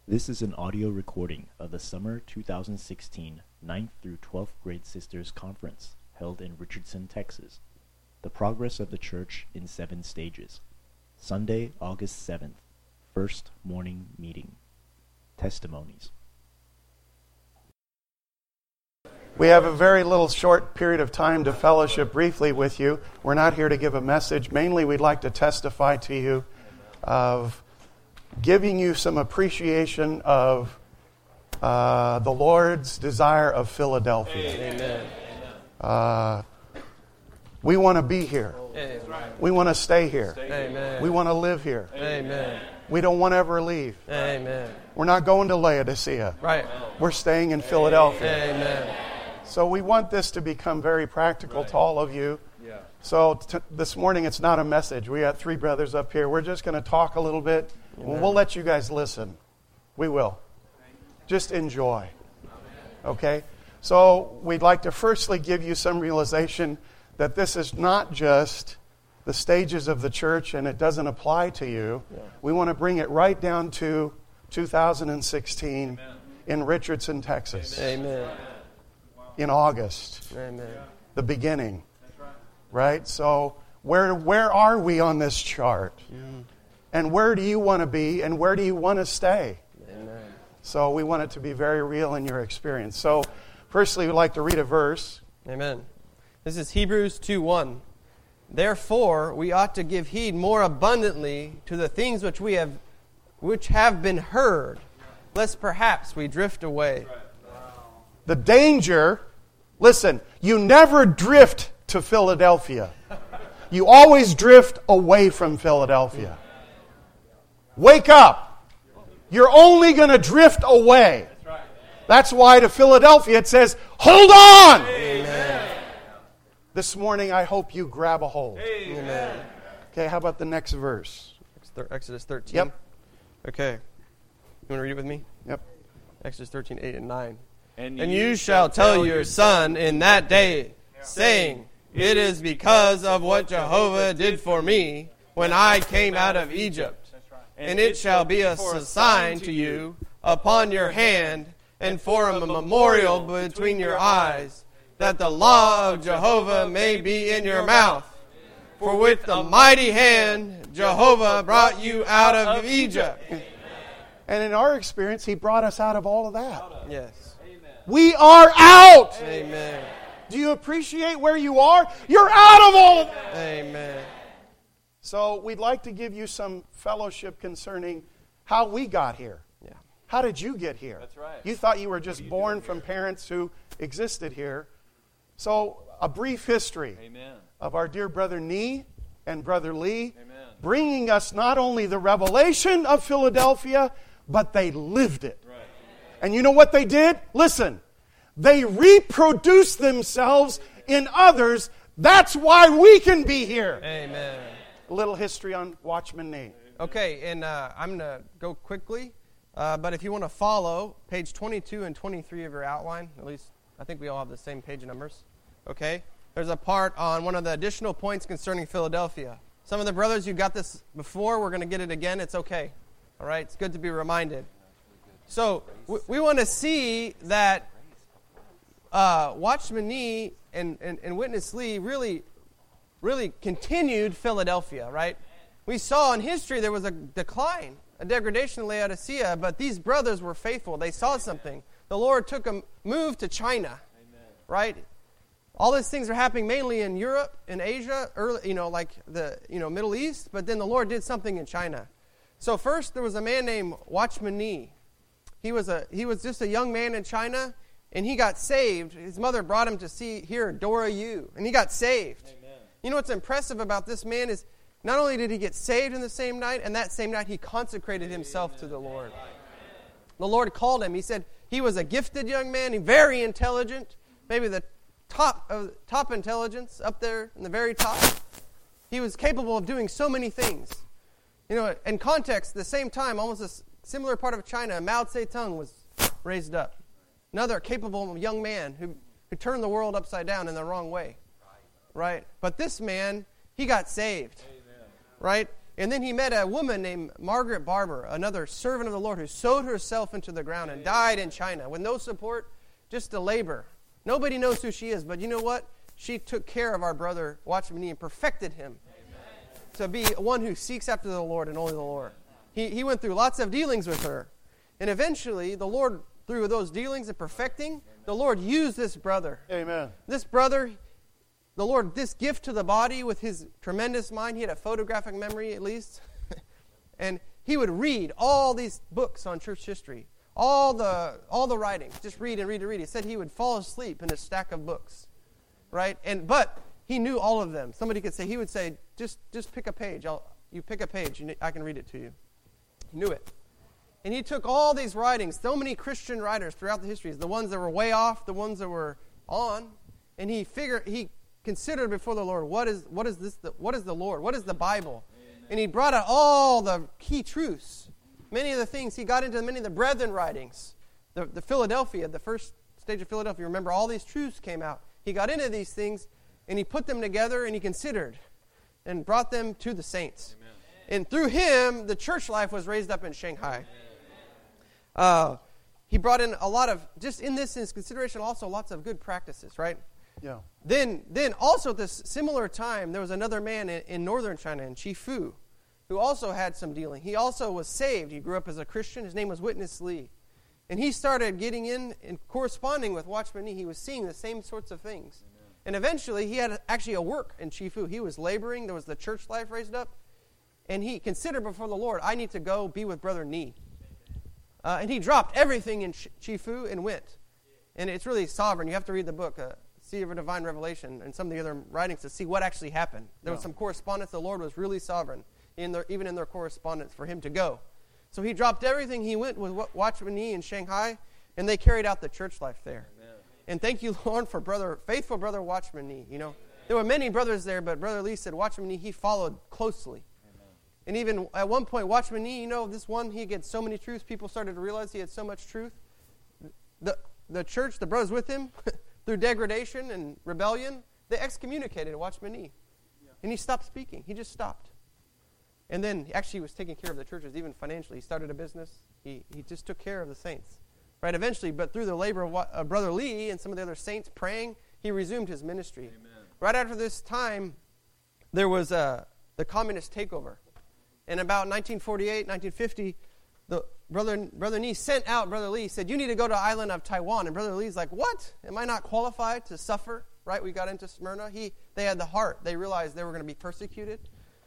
This is an audio recording of the Summer 2016 9th through 12th Grade Sisters Conference held in Richardson, Texas. The Progress of the Church in 7 Stages. Sunday, August 7th. First Morning Meeting. Testimonies. We have a very little short period of time to fellowship briefly with you. We're not here to give a message. Mainly, we'd like to testify to you of giving you some appreciation of the Lord's desire of Philadelphia. Amen. We want to be here. Amen. We want to stay here. Amen. We want to live here. Amen. We don't want to ever leave. Amen. We're not going to Laodicea. Right. We're staying in Philadelphia. Amen. So we want this to become very practical to all of you. So this morning it's not a message. We got 3 brothers up here. We're just going to talk a little bit. We'll let you guys listen. We will. Just enjoy. Okay? So we'd like to firstly give you some realization that this is not just the stages of the church and it doesn't apply to you. We want to bring it right down to 2016 in Richardson, Texas. Amen. In August. Amen. The beginning. Right? So where are we on this chart? And where do you want to be and where do you want to stay? Amen. So we want it to be very real in your experience. So firstly, we'd like to read a verse. Amen. This is Hebrews 2:1. Therefore, we ought to give heed more abundantly to the things which have been heard, lest perhaps we drift away. The danger, listen, you never drift to Philadelphia. You always drift away from Philadelphia. Wake up. You're only going to drift away. That's why to Philadelphia it says, hold on! Amen. This morning I hope you grab a hold. Amen. Okay, how about the next verse? Exodus 13. Yep. Okay. You want to read it with me? Yep. Exodus 13, 8 and 9. And you shall tell your son in that day, saying, it is because of what Jehovah did for me when I came out of Egypt. And it shall be a sign to you upon your hand and for a memorial between your eyes, that the law of Jehovah may be in your mouth. For with the mighty hand Jehovah brought you out of Egypt. And in our experience, He brought us out of all of that. Yes. We are out! Amen. Do you appreciate where you are? You're out of all of that! Amen. So we'd like to give you some fellowship concerning how we got here. Yeah. How did you get here? That's right. You thought you were just born from parents who existed here. So a brief history of our dear brother Nee and brother Lee, bringing us not only the revelation of Philadelphia, but they lived it. Right. And you know what they did? Listen, they reproduced themselves in others. That's why we can be here. Amen. A little history on Watchman Nee. Okay, and I'm going to go quickly, but if you want to follow, page 22 and 23 of your outline, at least I think we all have the same page numbers, okay? There's a part on one of the additional points concerning Philadelphia. Some of the brothers, you got this before. We're going to get it again. It's okay, all right? It's good to be reminded. So we want to see that Watchman Nee and Witness Lee really continued Philadelphia, right? We saw in history there was a decline, a degradation in Laodicea, but these brothers were faithful. They saw something. The Lord took a move to China, right? All these things are happening mainly in Europe, in Asia, like the Middle East, but then the Lord did something in China. So first there was a man named Watchman Nee. He was just a young man in China, and he got saved. His mother brought him to hear Dora Yu, and he got saved. Amen. You know what's impressive about this man is not only did he get saved in the same night, and that same night he consecrated himself to the Lord. The Lord called him. He said he was a gifted young man, very intelligent, maybe the top intelligence up there in the very top. He was capable of doing so many things. In context, the same time, almost a similar part of China, Mao Zedong was raised up. Another capable young man who turned the world upside down in the wrong way. Right? But this man, he got saved. Amen. Right? And then he met a woman named Margaret Barber, another servant of the Lord, who sowed herself into the ground and died in China with no support, just to labor. Nobody knows who she is, but you know what? She took care of our brother Watchman Nee and perfected him to be one who seeks after the Lord and only the Lord. He went through lots of dealings with her. And eventually, the Lord, through those dealings and perfecting, the Lord used this brother. Amen. This brother, the Lord, this gift to the body with his tremendous mind, he had a photographic memory at least, and he would read all these books on church history, all the writings, just read and read and read. He said he would fall asleep in a stack of books, right? But he knew all of them. Somebody could say, he would say, just pick a page. You pick a page, I can read it to you. He knew it. And he took all these writings, so many Christian writers throughout the histories, the ones that were way off, the ones that were on, and he considered before the Lord, what is the Lord? What is the Bible? Amen. And he brought out all the key truths. Many of the things, he got into many of the brethren writings. The Philadelphia, the first stage of Philadelphia, remember all these truths came out. He got into these things, and he put them together, and he considered, and brought them to the saints. Amen. And through him, the church life was raised up in Shanghai. He brought in a lot of, just in this consideration, also lots of good practices, right? Yeah. Then also at this similar time, there was another man in northern China, in Chifu, who also had some dealing. He also was saved. He grew up as a Christian. His name was Witness Lee. And he started getting in and corresponding with Watchman Nee. He was seeing the same sorts of things. Amen. And eventually, he had actually a work in Chifu. He was laboring. There was the church life raised up. And he considered before the Lord, I need to go be with Brother Nee. And he dropped everything in Chifu and went. And it's really sovereign. You have to read the book, Sea of a Divine Revelation, and some of the other writings to see what actually happened. There was some correspondence. The Lord was really sovereign, even in their correspondence, for him to go. So he dropped everything. He went with Watchman Nee in Shanghai, and they carried out the church life there. Amen. And thank you, Lord, for faithful brother Watchman Nee. You know, there were many brothers there, but Brother Lee said Watchman Nee, he followed closely. And even at one point, Watchman Nee, you know, this one, he had so many truths, people started to realize he had so much truth. The church, the brothers with him, through degradation and rebellion, they excommunicated Watchman Nee. Yeah. And he stopped speaking. He just stopped. And then, actually, he was taking care of the churches, even financially. He started a business. He just took care of the saints. Right, eventually, but through the labor of Brother Lee and some of the other saints praying, he resumed his ministry. Amen. Right after this time, there was the communist takeover. And about 1948, 1950, Brother Nee sent out Brother Lee, said, you need to go to the island of Taiwan. And Brother Lee's like, what? Am I not qualified to suffer? Right, we got into Smyrna. They had the heart. They realized they were going to be persecuted.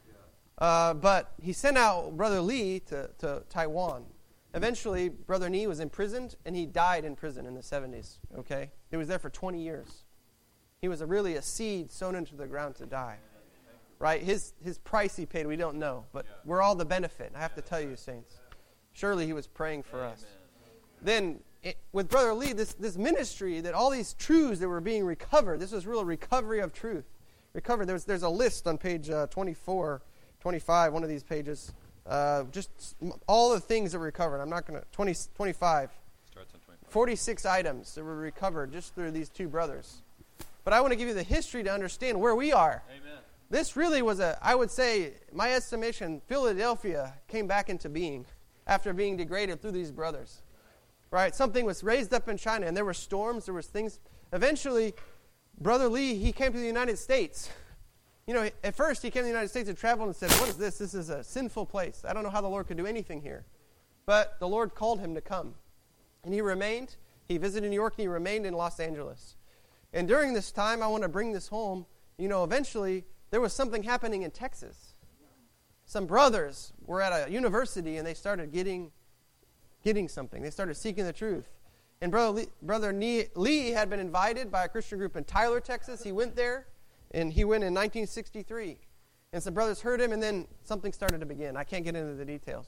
But he sent out Brother Lee to Taiwan. Eventually, Brother Nee was imprisoned, and he died in prison in the 70s. Okay? He was there for 20 years. He was really a seed sown into the ground to die. Right? His price he paid, we don't know. But we're all the benefit. I have to tell you, saints. Surely he was praying for us. Then, with Brother Lee, this ministry, that all these truths that were being recovered, this was real recovery of truth. Recovered. There's a list on page 24, 25, one of these pages. Just all the things that were recovered. I'm not going to, 25. Starts on 25. 46 items that were recovered just through these two brothers. But I want to give you the history to understand where we are. Amen. This really was I would say, my estimation, Philadelphia came back into being after being degraded through these brothers. Right? Something was raised up in China, and there were storms, there was things. Eventually, Brother Lee, he came to the United States. You know, at first he came to the United States and traveled and said, what is this? This is a sinful place. I don't know how the Lord could do anything here. But the Lord called him to come. And he remained. He visited New York, and he remained in Los Angeles. And during this time, I want to bring this home. You know, eventually, there was something happening in Texas. Some brothers were at a university, and they started getting something. They started seeking the truth. And Brother Lee had been invited by a Christian group in Tyler, Texas. He went there, and he went in 1963. And some brothers heard him, and then something started to begin. I can't get into the details.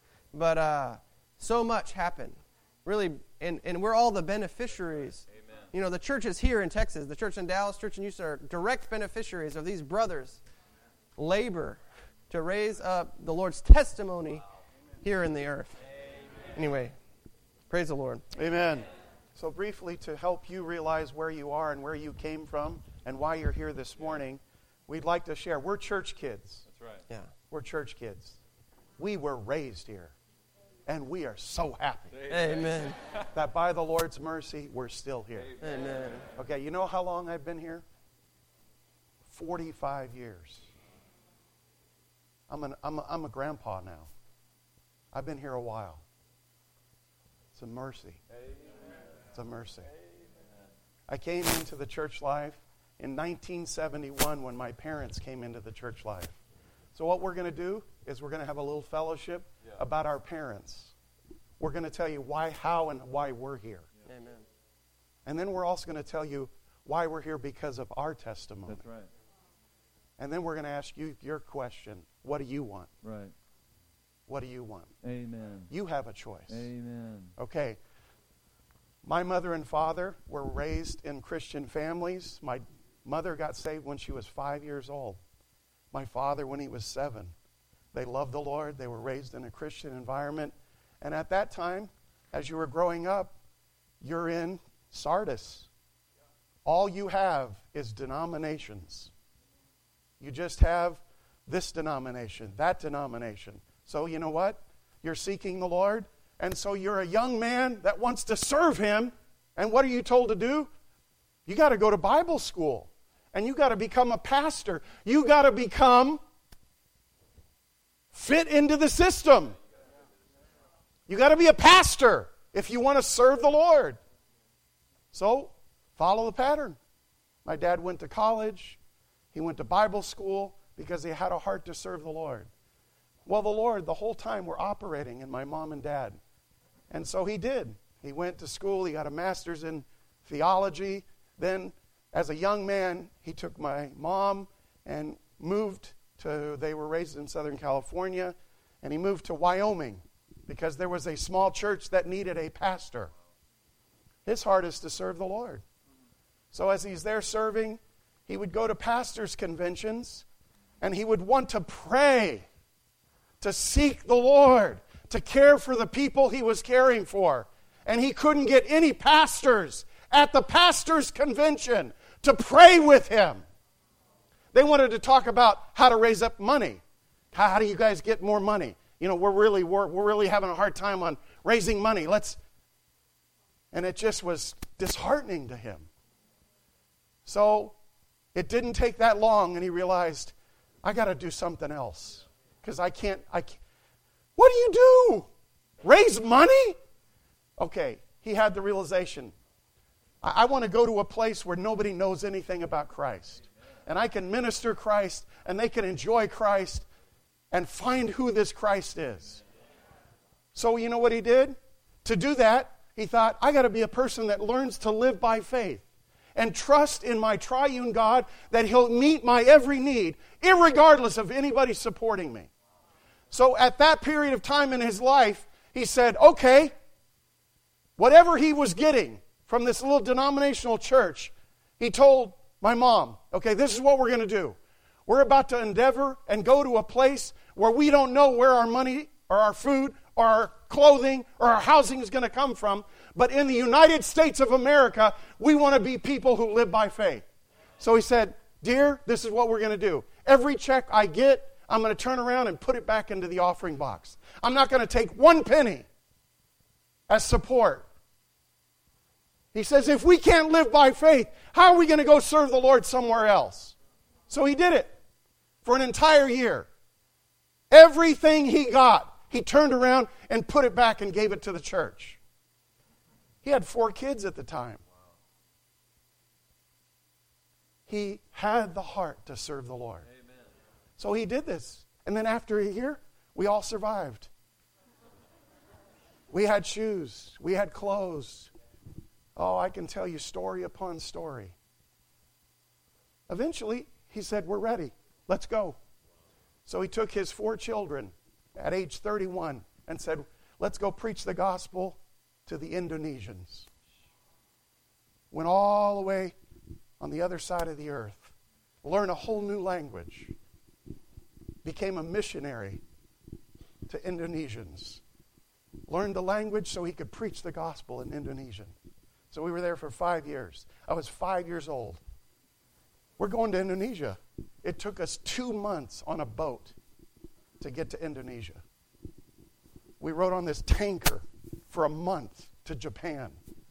But so much happened. Really, and we're all the beneficiaries. Amen. You know, the churches here in Texas, the church in Dallas, church in Houston, are direct beneficiaries of these brothers' labor to raise up the Lord's testimony here in the earth. Amen. Anyway, praise the Lord. Amen. So briefly, to help you realize where you are and where you came from and why you're here this morning, we'd like to share. We're church kids. That's right. Yeah. We're church kids. We were raised here. And we are so happy. Amen. That by the Lord's mercy, we're still here. Amen. Okay, you know how long I've been here? 45 years. I'm a grandpa now. I've been here a while. It's a mercy. It's a mercy. I came into the church life in 1971 when my parents came into the church life. So what we're going to do is we're going to have a little fellowship about our parents. We're going to tell you why, how, and why we're here. Amen. And then we're also going to tell you why we're here because of our testimony. That's right. And then we're going to ask you your question. What do you want? Right. What do you want? Amen. You have a choice. Amen. Okay. My mother and father were raised in Christian families. My mother got saved when she was 5 years old. My father when he was 7. They loved the Lord. They were raised in a Christian environment. And at that time, as you were growing up, you're in Sardis. All you have is denominations. You just have this denomination, that denomination. So you know what? You're seeking the Lord. And so you're a young man that wants to serve Him. And what are you told to do? You got to go to Bible school. And you got to become a pastor. You got to become fit into the system. You got to be a pastor if you want to serve the Lord. So, follow the pattern. My dad went to college. He went to Bible school because he had a heart to serve the Lord. Well, the Lord, the whole time, were operating in my mom and dad. And so he did. He went to school. He got a master's in theology. Then, as a young man, he took my mom and moved to, they were raised in Southern California, and he moved to Wyoming because there was a small church that needed a pastor. His heart is to serve the Lord. So as he's there serving, he would go to pastors' conventions, and he would want to pray, to seek the Lord, to care for the people he was caring for. And he couldn't get any pastors at the pastors' convention to pray with him. They wanted to talk about how to raise up money. How do you guys get more money? You know, we're really having a hard time on raising money. And it just was disheartening to him. So it didn't take that long, and he realized, I got to do something else. Because I can't. What do you do? Raise money? Okay, he had the realization. I want to go to a place where nobody knows anything about Christ. And I can minister Christ, and they can enjoy Christ, and find who this Christ is. So you know what he did? To do that, he thought, I got to be a person that learns to live by faith and trust in my triune God that He'll meet my every need, irregardless of anybody supporting me. So at that period of time in his life, he said, okay, whatever he was getting from this little denominational church, he told my mom, okay, this is what we're going to do. We're about to endeavor and go to a place where we don't know where our money or our food or our clothing or our housing is going to come from. But in the United States of America, we want to be people who live by faith. So he said, dear, this is what we're going to do. Every check I get, I'm going to turn around and put it back into the offering box. I'm not going to take 1 penny as support. He says, if we can't live by faith, how are we going to go serve the Lord somewhere else? So he did it for an entire year. Everything he got, he turned around and put it back and gave it to the church. He had 4 kids at the time. He had the heart to serve the Lord. Amen. So he did this. And then after a year, we all survived. We had shoes. We had clothes. Oh, I can tell you story upon story. Eventually, he said, we're ready. Let's go. So he took his 4 children at age 31 and said, let's go preach the gospel to the Indonesians. Went all the way on the other side of the earth. Learned a whole new language. Became a missionary to Indonesians. Learned the language so he could preach the gospel in Indonesian. So we were there for 5 years. I was 5 years old. We're going to Indonesia. It took us 2 months on a boat to get to Indonesia. We rode on this tanker for a month to Japan.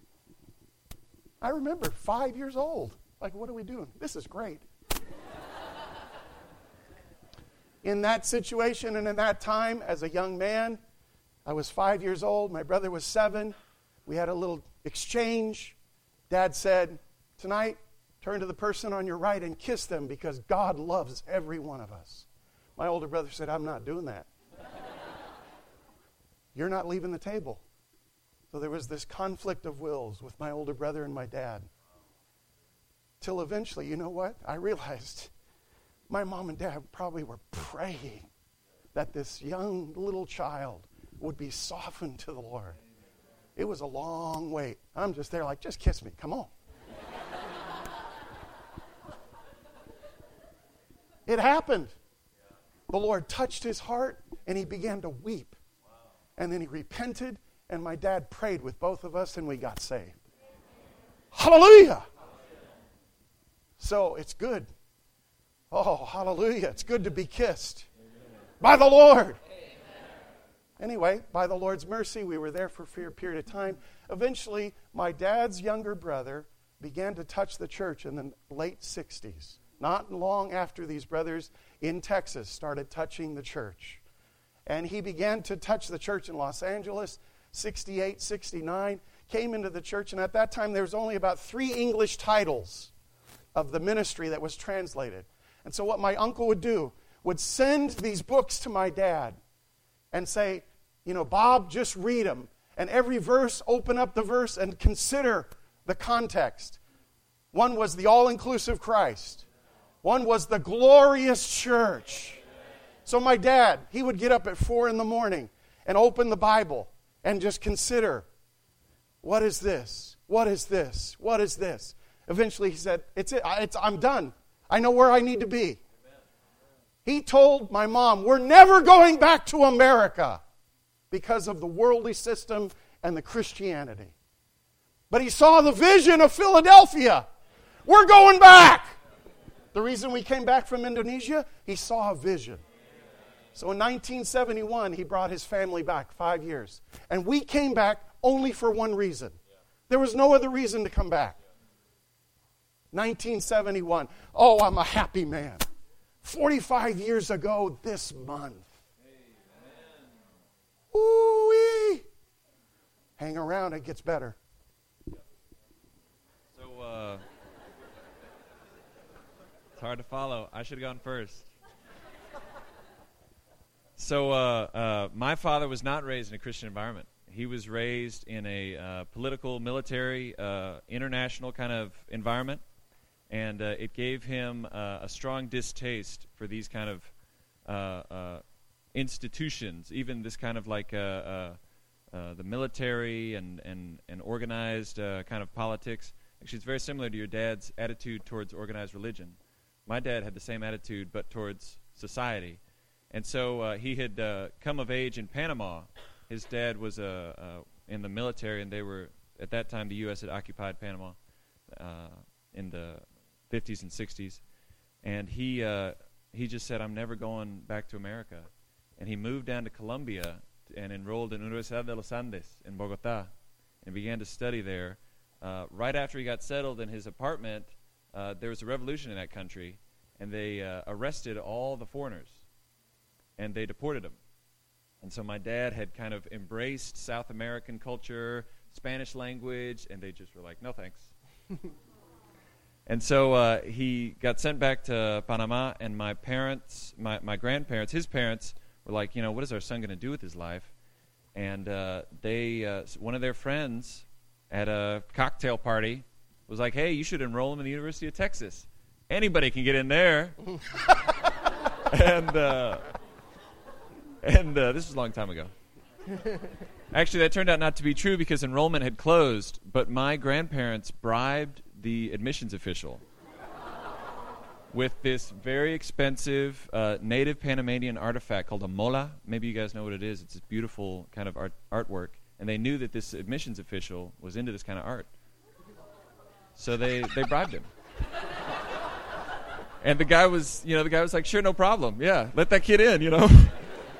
I remember 5 years old. Like, what are we doing? This is great. In that situation and in that time, as a young man, I was 5 years old. My brother was 7. We had a little exchange. Dad said, tonight, turn to the person on your right and kiss them because God loves every one of us. My older brother said, I'm not doing that. You're not leaving the table. So there was this conflict of wills with my older brother and my dad. Till eventually, you know what? I realized my mom and dad probably were praying that this young little child would be softened to the Lord. It was a long wait. I'm just there like, just kiss me. Come on. It happened. The Lord touched his heart, and he began to weep. And then he repented, and my dad prayed with both of us, and we got saved. Hallelujah! So it's good. Oh, hallelujah. It's good to be kissed by the Lord. Anyway, by the Lord's mercy, we were there for a period of time. Eventually, my dad's younger brother began to touch the church in the late 60s. Not long after these brothers in Texas started touching the church. And he began to touch the church in Los Angeles, 68, 69, came into the church, and at that time there was only about 3 English titles of the ministry that was translated. And so what my uncle would do would send these books to my dad and say, you know, Bob, just read them. And every verse, open up the verse and consider the context. One was the all-inclusive Christ. One was the glorious church. So my dad, he would get up at 4 a.m. and open the Bible and just consider, what is this? What is this? What is this? Eventually he said, I'm done. I know where I need to be. He told my mom, we're never going back to America because of the worldly system and the Christianity. But he saw the vision of Philadelphia. We're going back. The reason we came back from Indonesia, he saw a vision. So in 1971, he brought his family back 5 years. And we came back only for one reason. There was no other reason to come back. 1971. Oh, I'm a happy man. 45 years ago this month. Ooh-wee. Hang around, it gets better. So, it's hard to follow. I should have gone first. So, my father was not raised in a Christian environment. He was raised in a political, military, international kind of environment. And it gave him a strong distaste for these kind of institutions, even this kind of like the military and organized kind of politics. Actually, it's very similar to your dad's attitude towards organized religion. My dad had the same attitude, but towards society. And so he had come of age in Panama. His dad was in the military, and they were, at that time, the U.S. had occupied Panama in the 50s and 60s. And he just said, I'm never going back to America. And he moved down to Colombia and enrolled in Universidad de los Andes in Bogotá and began to study there. Right after he got settled in his apartment, there was a revolution in that country, and they arrested all the foreigners, and they deported them. And so my dad had kind of embraced South American culture, Spanish language, and they just were like, no thanks. And so he got sent back to Panama, and my parents, my grandparents, his parents, were like, what is our son going to do with his life? And one of their friends at a cocktail party was like, hey, you should enroll him in the University of Texas. Anybody can get in there. And this was a long time ago. Actually, that turned out not to be true because enrollment had closed, but my grandparents bribed the admissions official with this very expensive native Panamanian artifact called a mola. Maybe you guys know what it is. It's this beautiful kind of artwork. And they knew that this admissions official was into this kind of art. So they bribed him. And the guy was like, sure, no problem. Yeah, let that kid in,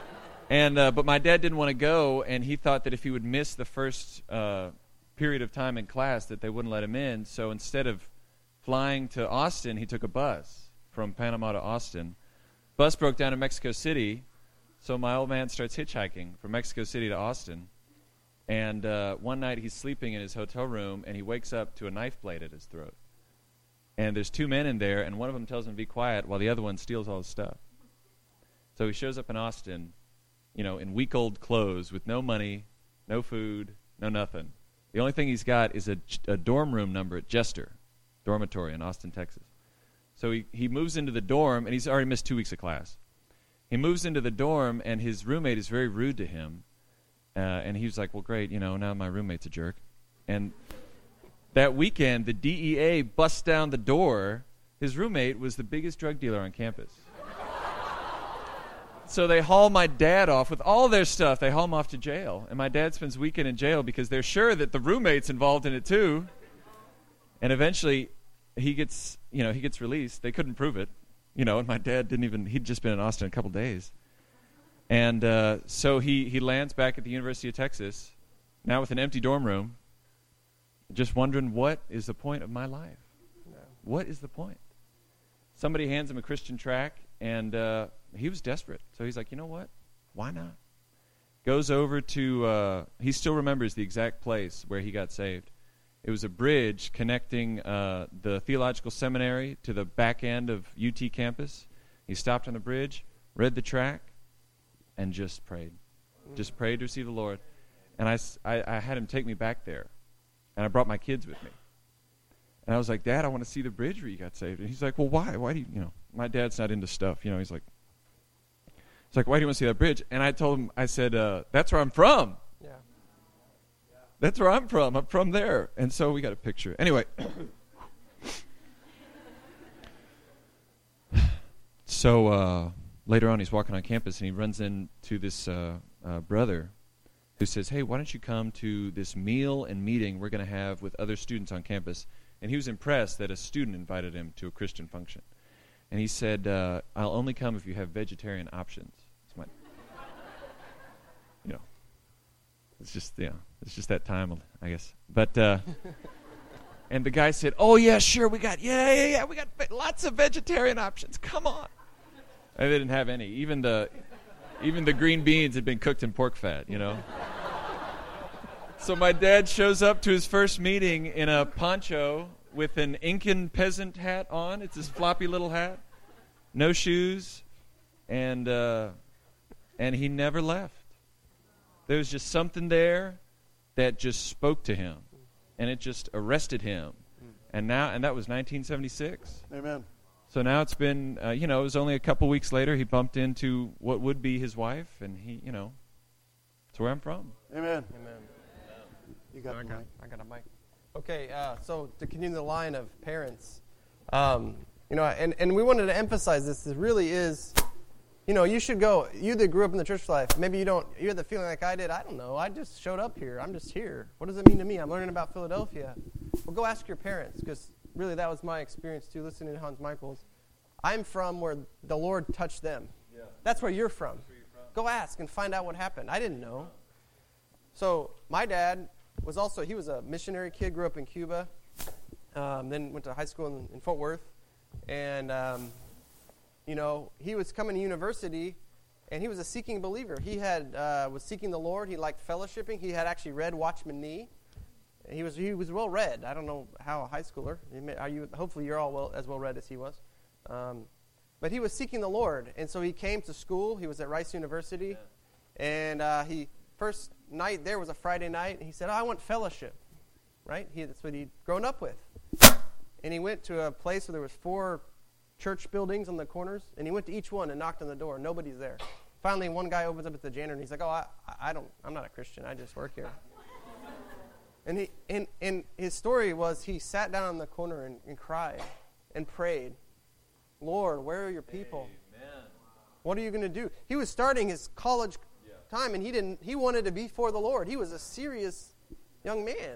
And but my dad didn't want to go, and he thought that if he would miss the first period of time in class that they wouldn't let him in. So instead of flying to Austin, he took a bus from Panama to Austin. Bus broke down in Mexico City, so my old man starts hitchhiking from Mexico City to Austin. And one night he's sleeping in his hotel room, and he wakes up to a knife blade at his throat. And there's two men in there, and one of them tells him to be quiet while the other one steals all his stuff. So he shows up in Austin, in week-old clothes with no money, no food, no nothing. The only thing he's got is a dorm room number at Jester Dormitory in Austin, Texas. So he moves into the dorm, and he's already missed 2 weeks of class. He moves into the dorm, and his roommate is very rude to him. And he was like, well, great, now my roommate's a jerk. And that weekend, the DEA busts down the door. His roommate was the biggest drug dealer on campus. So they haul my dad off with all their stuff. They haul him off to jail. And my dad spends the weekend in jail because they're sure that the roommate's involved in it too. And eventually he gets released. They couldn't prove it. And my dad he'd just been in Austin a couple days. And so he lands back at the University of Texas, now with an empty dorm room, just wondering, what is the point of my life? What is the point? Somebody hands him a Christian tract, and he was desperate. So he's like, you know what? Why not? Goes over to, he still remembers the exact place where he got saved. It was a bridge connecting the theological seminary to the back end of UT campus. He stopped on the bridge, read the tract, and just prayed. Just prayed to receive the Lord. And I had him take me back there. And I brought my kids with me. And I was like, Dad, I want to see the bridge where you got saved. And he's like, well, why? Why do you, my dad's not into stuff. He's like, why do you want to see that bridge? And I told him, I said, that's where I'm from. Yeah. That's where I'm from. I'm from there. And so we got a picture. Anyway. So later on, he's walking on campus, and he runs into this brother who says, hey, why don't you come to this meal and meeting we're going to have with other students on campus? And he was impressed that a student invited him to a Christian function. And he said, I'll only come if you have vegetarian options. It's my, it's just that time, I guess. But, and the guy said, oh, yeah, sure, we got lots of vegetarian options. Come on. And they didn't have any. Even the green beans had been cooked in pork fat, So my dad shows up to his first meeting in a poncho with an Incan peasant hat on. It's this floppy little hat, no shoes, and he never left. There was just something there that just spoke to him, and it just arrested him. And that was 1976. Amen. So now it's been, it was only a couple weeks later he bumped into what would be his wife, and it's where I'm from. Amen. Amen. You got the mic. I got a mic. Okay, so to continue the line of parents, and we wanted to emphasize this. It really is, you should go. You that grew up in the church life, maybe you had the feeling like I did. I don't know. I just showed up here. I'm just here. What does it mean to me? I'm learning about Philadelphia. Well, go ask your parents, because really that was my experience too, listening to Hans Michaels. I'm from where the Lord touched them. Yeah. That's where you're from. Go ask and find out what happened. I didn't know. So my dad he was a missionary kid, grew up in Cuba, then went to high school in Fort Worth. And, he was coming to university, and he was a seeking believer. He was seeking the Lord. He liked fellowshipping. He had actually read Watchman Nee. He was well read. I don't know how a high schooler. Hopefully you're all as well read as he was. But he was seeking the Lord, and so he came to school. He was at Rice University, and first night there was a Friday night, and he said, I want fellowship, right? That's what he'd grown up with. And he went to a place where there was 4 church buildings on the corners, and he went to each one and knocked on the door. Nobody's there. Finally, one guy opens up at the janitor, and he's like, I'm not a Christian. I just work here. And his story was he sat down on the corner and cried and prayed, Lord, where are your people? Amen. What are you going to do? He was starting his college time, and he wanted to be for the Lord. He was a serious young man,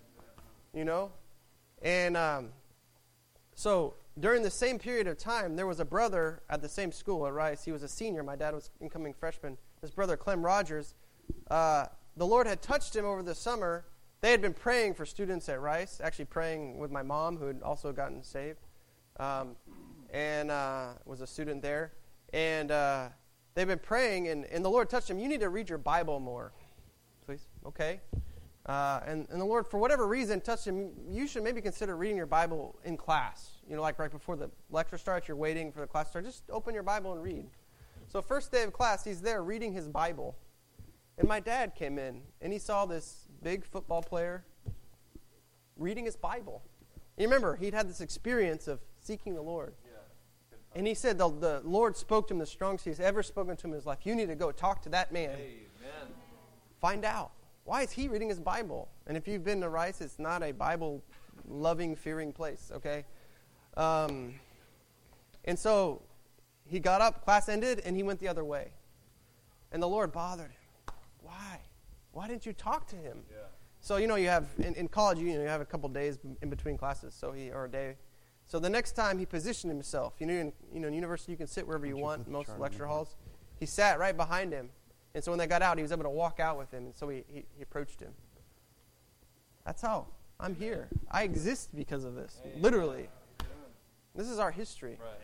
And so during the same period of time, there was a brother at the same school at Rice. He was a senior. My dad was incoming freshman. this brother Clem Rogers, the Lord had touched him over the summer. They had been praying for students at Rice, actually praying with my mom, who had also gotten saved, and was a student there. And they've been praying, and the Lord touched him. You need to read your Bible more. Please? Okay. And the Lord, for whatever reason, touched him. You should maybe consider reading your Bible in class. Like right before the lecture starts, you're waiting for the class to start. Just open your Bible and read. So first day of class, he's there reading his Bible. And my dad came in, and he saw this big football player reading his Bible. You remember, he'd had this experience of seeking the Lord. And he said the Lord spoke to him the strongest he's ever spoken to him in his life. You need to go talk to that man. Amen. Find out. Why is he reading his Bible? And if you've been to Rice, it's not a Bible-loving, fearing place, okay? And so he got up, class ended, and he went the other way. And the Lord bothered him. Why? Why didn't you talk to him? Yeah. So, you have, in college, you have a couple days in between classes, or a day. So the next time he positioned himself, in university you can sit wherever you want, most lecture halls. He sat right behind him. And so when they got out, he was able to walk out with him. And so he approached him. That's how I'm here. I exist because of this, literally. This is our history. Right.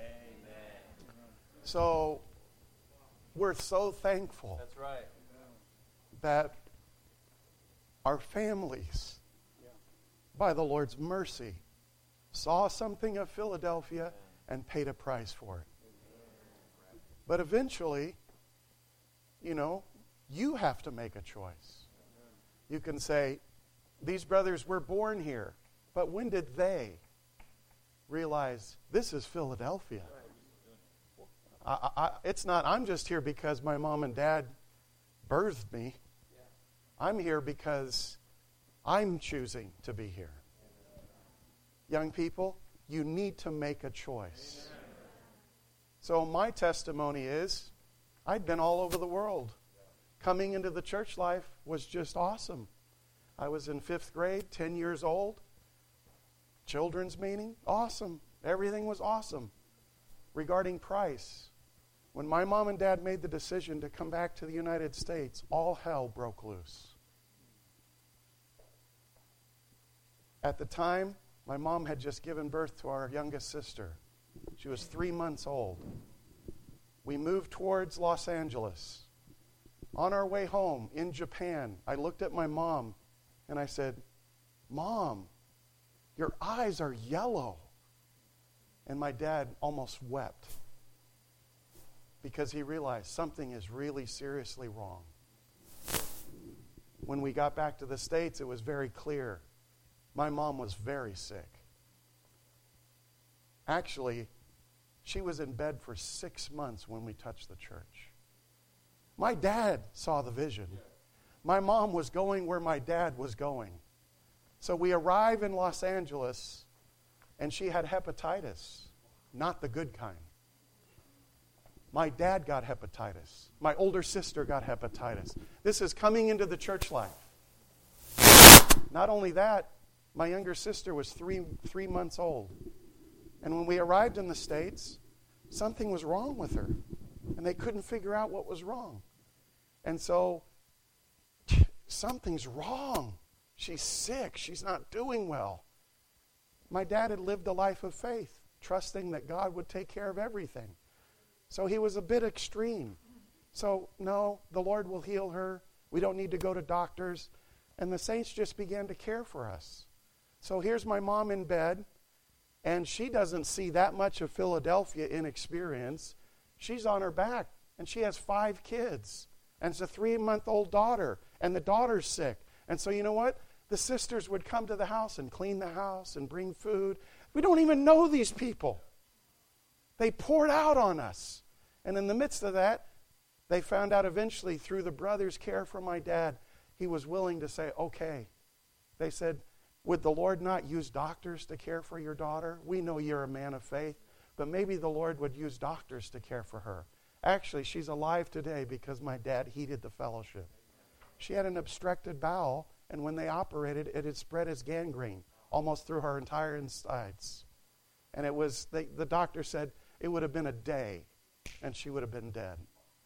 So we're so thankful. That's right. That our families, by the Lord's mercy, saw something of Philadelphia and paid a price for it. But eventually, you have to make a choice. You can say, these brothers were born here, but when did they realize this is Philadelphia? It's not, I'm just here because my mom and dad birthed me. I'm here because I'm choosing to be here. Young people, you need to make a choice. So my testimony is, I'd been all over the world. Coming into the church life was just awesome. I was in 5th grade, 10 years old. Children's meeting, awesome. Everything was awesome. Regarding Price, when my mom and dad made the decision to come back to the United States, all hell broke loose. At the time, my mom had just given birth to our youngest sister. She was 3 months old. We moved towards Los Angeles. On our way home in Japan, I looked at my mom and I said, Mom, your eyes are yellow. And my dad almost wept because he realized something is really seriously wrong. When we got back to the States, it was very clear. My mom was very sick. Actually, she was in bed for 6 months when we touched the church. My dad saw the vision. My mom was going where my dad was going. So we arrive in Los Angeles, and she had hepatitis, not the good kind. My dad got hepatitis. My older sister got hepatitis. This is coming into the church life. Not only that, my younger sister was three months old. And when we arrived in the States, something was wrong with her. And they couldn't figure out what was wrong. And so, something's wrong. She's sick. She's not doing well. My dad had lived a life of faith, trusting that God would take care of everything. So he was a bit extreme. So, no, the Lord will heal her. We don't need to go to doctors. And the saints just began to care for us. So here's my mom in bed, and she doesn't see that much of Philadelphia in experience. She's on her back, and she has 5 kids. And it's a 3-month-old daughter, and the daughter's sick. And so you know what? The sisters would come to the house and clean the house and bring food. We don't even know these people. They poured out on us. And in the midst of that, they found out eventually through the brother's care for my dad, he was willing to say, okay. They said, would the Lord not use doctors to care for your daughter? We know you're a man of faith, but maybe the Lord would use doctors to care for her. Actually, she's alive today because my dad heeded the fellowship. She had an obstructed bowel, and when they operated, it had spread as gangrene almost through her entire insides. And it was, the doctor said it would have been a day, and she would have been dead.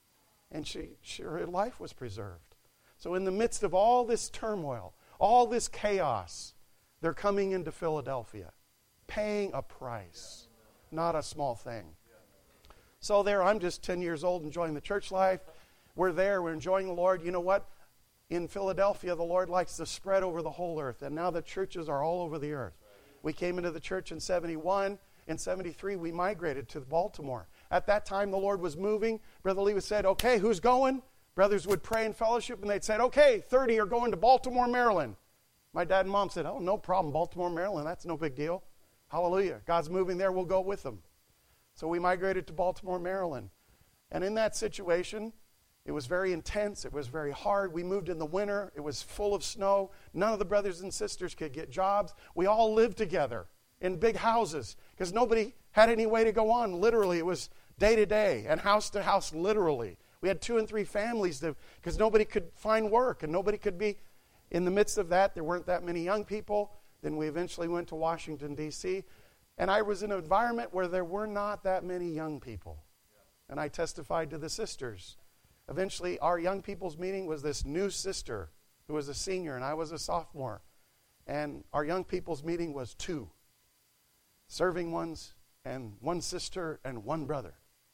And her life was preserved. So in the midst of all this turmoil, all this chaos, they're coming into Philadelphia, paying a price, not a small thing. So there, I'm just 10 years old, enjoying the church life. We're there, we're enjoying the Lord. You know what? In Philadelphia, the Lord likes to spread over the whole earth, and now the churches are all over the earth. We came into the church in 71. In 73, we migrated to Baltimore. At that time, the Lord was moving. Brother Lee said, okay, who's going? Brothers would pray in fellowship, and they'd say, okay, 30 are going to Baltimore, Maryland. My dad and mom said, oh, no problem, Baltimore, Maryland, that's no big deal. Hallelujah. God's moving there, we'll go with them. So we migrated to Baltimore, Maryland. And in that situation, it was very intense. It was very hard. We moved in the winter. It was full of snow. None of the brothers and sisters could get jobs. We all lived together in big houses because nobody had any way to go on. Literally, it was day to day and house to house, literally. We had 2 and 3 families because nobody could find work and nobody could be. In the midst of that, there weren't that many young people. Then we eventually went to Washington, D.C., and I was in an environment where there were not that many young people. And I testified to the sisters. Eventually, our young people's meeting was this new sister who was a senior, and I was a sophomore. And our young people's meeting was 2 serving ones, and 1 sister and 1 brother.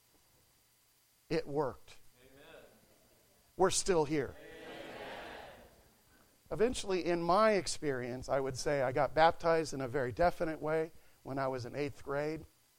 It worked. Amen. We're still here. Amen. Eventually, in my experience, I would say I got baptized in a very definite way when I was in 8th grade.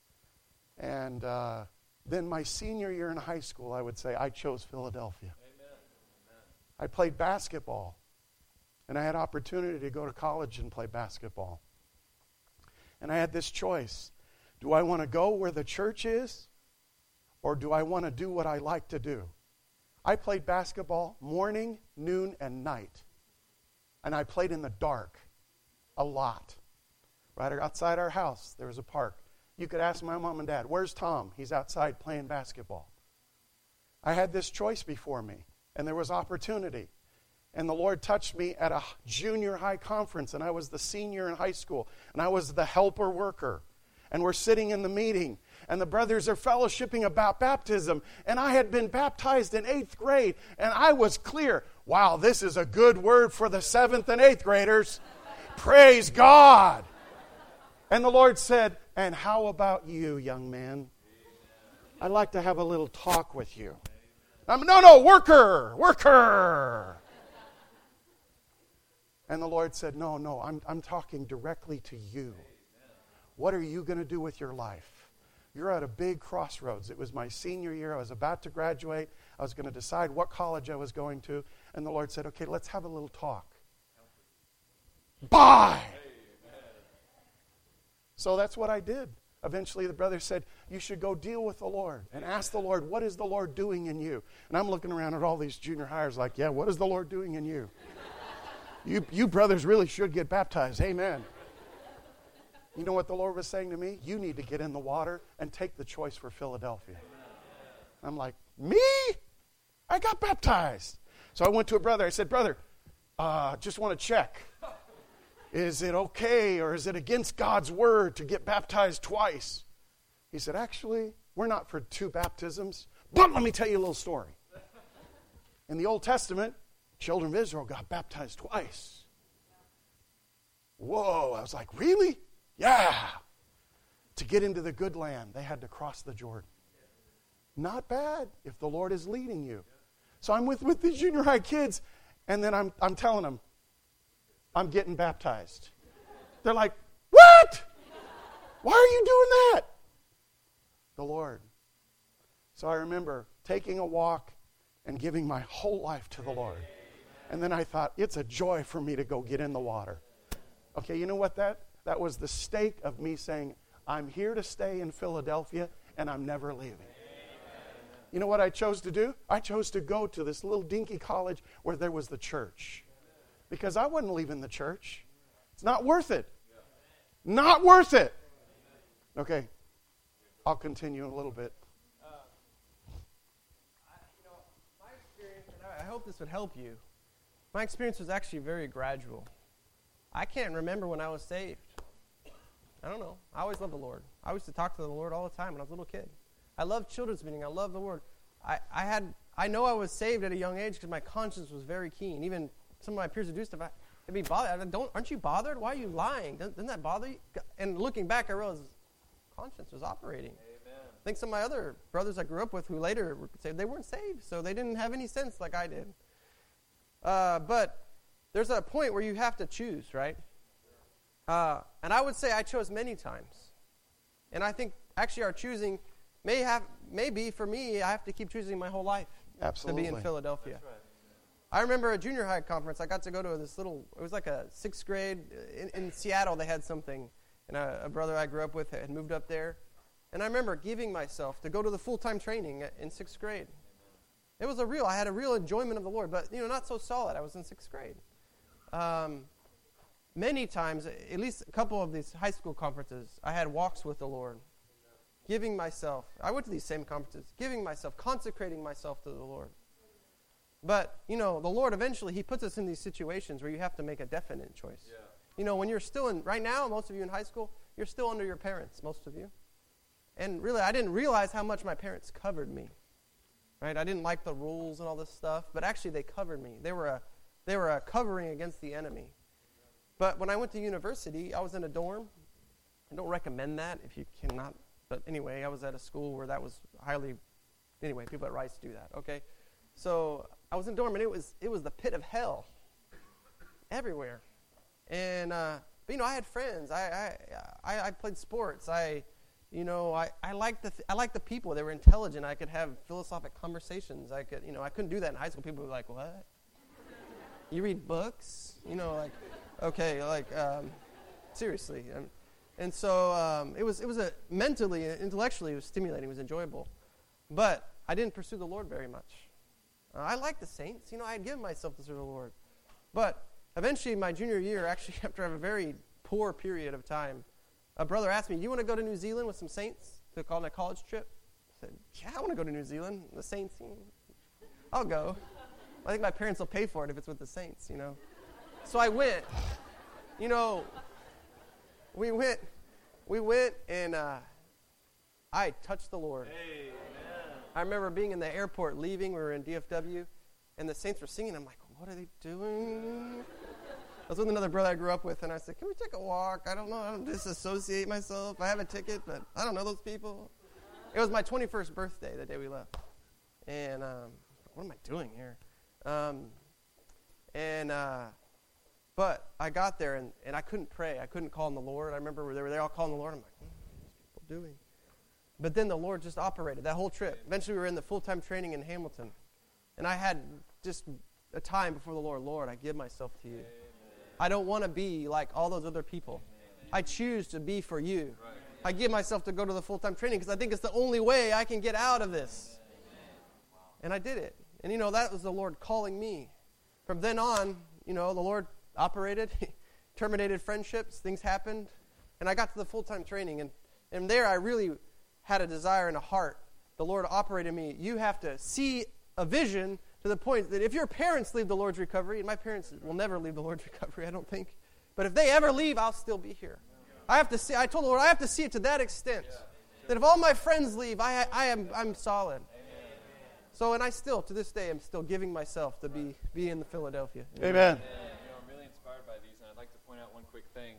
And then my senior year in high school, I would say I chose Philadelphia. Amen. I played basketball, and I had opportunity to go to college and play basketball. And I had this choice. Do I want to go where the church is, or do I want to do what I like to do? I played basketball morning, noon, and night. And I played in the dark a lot. Right outside our house, there was a park. You could ask my mom and dad, where's Tom? He's outside playing basketball. I had this choice before me, and there was opportunity. And the Lord touched me at a junior high conference, and I was the senior in high school, and I was the helper worker. And we're sitting in the meeting, and the brothers are fellowshipping about baptism, and I had been baptized in 8th grade, and I was clear, wow, this is a good word for the 7th and 8th graders. Praise God. And the Lord said, and how about you, young man? I'd like to have a little talk with you. No, worker. And the Lord said, no, I'm talking directly to you. What are you going to do with your life? You're at a big crossroads. It was my senior year. I was about to graduate. I was going to decide what college I was going to. And the Lord said, okay, let's have a little talk. Bye! So that's what I did. Eventually the brother said, you should go deal with the Lord and ask the Lord, what is the Lord doing in you? And I'm looking around at all these junior hires like, yeah, what is the Lord doing in you? You brothers really should get baptized. Amen. You know what the Lord was saying to me? You need to get in the water and take the choice for Philadelphia. I'm like, me? I got baptized. So I went to a brother. I said, brother, just want to check. Is it okay or is it against God's word to get baptized twice? He said, actually, we're not for 2 baptisms, but let me tell you a little story. In the Old Testament, children of Israel got baptized twice. Whoa, I was like, really? Yeah. To get into the good land, they had to cross the Jordan. Not bad if the Lord is leading you. So I'm with the junior high kids, and then I'm telling them, I'm getting baptized. They're like, what? Why are you doing that? The Lord. So I remember taking a walk and giving my whole life to the Lord. And then I thought, it's a joy for me to go get in the water. Okay, you know what that was the stake of me saying, I'm here to stay in Philadelphia and I'm never leaving. You know what I chose to do? I chose to go to this little dinky college where there was the church. Because I wasn't leaving the church. It's not worth it. Not worth it. Okay, I'll continue a little bit. My experience, and I hope this would help you. My experience was actually very gradual. I can't remember when I was saved. I don't know. I always loved the Lord. I used to talk to the Lord all the time when I was a little kid. I loved children's meeting. I loved the Word. I I know I was saved at a young age because my conscience was very keen. Even some of my peers who do stuff, I'd be bothered. Aren't you bothered? Why are you lying? Doesn't that bother you? And looking back, I realized conscience was operating. Amen. I think some of my other brothers I grew up with who later were saved, they weren't saved, so they didn't have any sense like I did. But there's a point where you have to choose, right? And I would say I chose many times. And I think actually our choosing may be, for me, I have to keep choosing my whole life. Absolutely. To be in Philadelphia. That's right. I remember a junior high conference. I got to go to this little, it was like a 6th grade. In Seattle, they had something. And a brother I grew up with had moved up there. And I remember giving myself to go to the full-time training in 6th grade. It was I had a real enjoyment of the Lord, but, not so solid. I was in 6th grade. Many times, at least a couple of these high school conferences, I had walks with the Lord. Giving myself, I went to these same conferences, giving myself, consecrating myself to the Lord. But, the Lord eventually, He puts us in these situations where you have to make a definite choice. Yeah. When you're still right now, most of you in high school, you're still under your parents, most of you. And really, I didn't realize how much my parents covered me. Right? I didn't like the rules and all this stuff, but actually they covered me. They were a covering against the enemy. But when I went to university, I was in a dorm. I don't recommend that if you cannot. But anyway, I was at a school where that was people at Rice do that, okay? So I was in a dorm, and it was the pit of hell everywhere. And, but, I had friends. I played sports. I liked the people. They were intelligent. I could have philosophic conversations. I couldn't do that in high school. People were like, what? You read books? Seriously. And so it was mentally, intellectually, it was stimulating. It was enjoyable. But I didn't pursue the Lord very much. I liked the saints. I had given myself to serve the Lord. But eventually, my junior year, actually, after a very poor period of time, a brother asked me, "Do you want to go to New Zealand with some saints to call it a college trip?" I said, "Yeah, I want to go to New Zealand. The saints, I'll go. I think my parents will pay for it if it's with the saints, So I went. We went, and I touched the Lord. Amen. I remember being in the airport, leaving. We were in DFW, and the saints were singing. I'm like, what are they doing? I was with another brother I grew up with, and I said, can we take a walk? I don't know. I don't disassociate myself. I have a ticket, but I don't know those people. It was my 21st birthday, the day we left. And what am I doing here? But I got there, and I couldn't pray. I couldn't call on the Lord. I remember they were all calling the Lord. I'm like, what are these people doing? But then the Lord just operated that whole trip. Eventually, we were in the full-time training in Hamilton. And I had just a time before the Lord. Lord, I give myself to you. Amen. I don't want to be like all those other people. Amen. I choose to be for you. Right. I give myself to go to the full-time training because I think it's the only way I can get out of this. Wow. And I did it. And, that was the Lord calling me. From then on, the Lord operated, terminated friendships, things happened. And I got to the full-time training. And there I really had a desire and a heart. The Lord operated in me. You have to see a vision to the point that if your parents leave the Lord's recovery, and my parents will never leave the Lord's recovery, I don't think. But if they ever leave, I'll still be here. I told the Lord, I have to see it to that extent. That if all my friends leave, I'm solid. So, and I still, to this day, am still giving myself to be in the Philadelphia. Amen. I'm really inspired by these, and I'd like to point out one quick thing.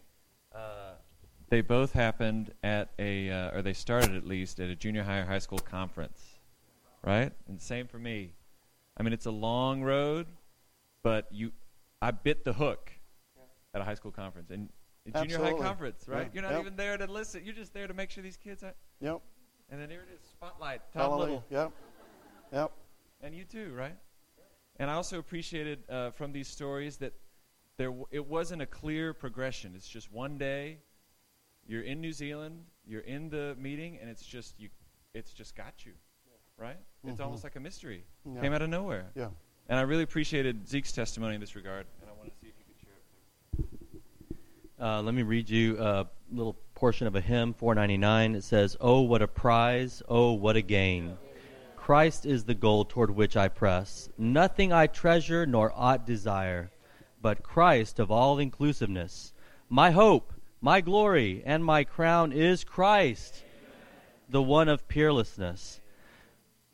They both happened at or they started at least at a junior high or high school conference, right? And same for me. I mean, it's a long road, but I bit the hook at a high school conference. And a junior high conference, right? Yeah. You're not even there to listen. You're just there to make sure these kids are. Yep. And then here it is, spotlight, Tom Little. Yep. And you too, right? And I also appreciated from these stories that it wasn't a clear progression. It's just one day, you're in New Zealand, you're in the meeting, and it's just got you, right? It's almost like a mystery. Yeah. Came out of nowhere. Yeah. And I really appreciated Zeke's testimony in this regard, and I want to see if you could share it. Let me read you a little portion of a hymn, 499. It says, "Oh, what a prize, oh, what a gain. Christ is the goal toward which I press. Nothing I treasure nor aught desire, but Christ of all inclusiveness. My hope, my glory, and my crown is Christ, the one of peerlessness.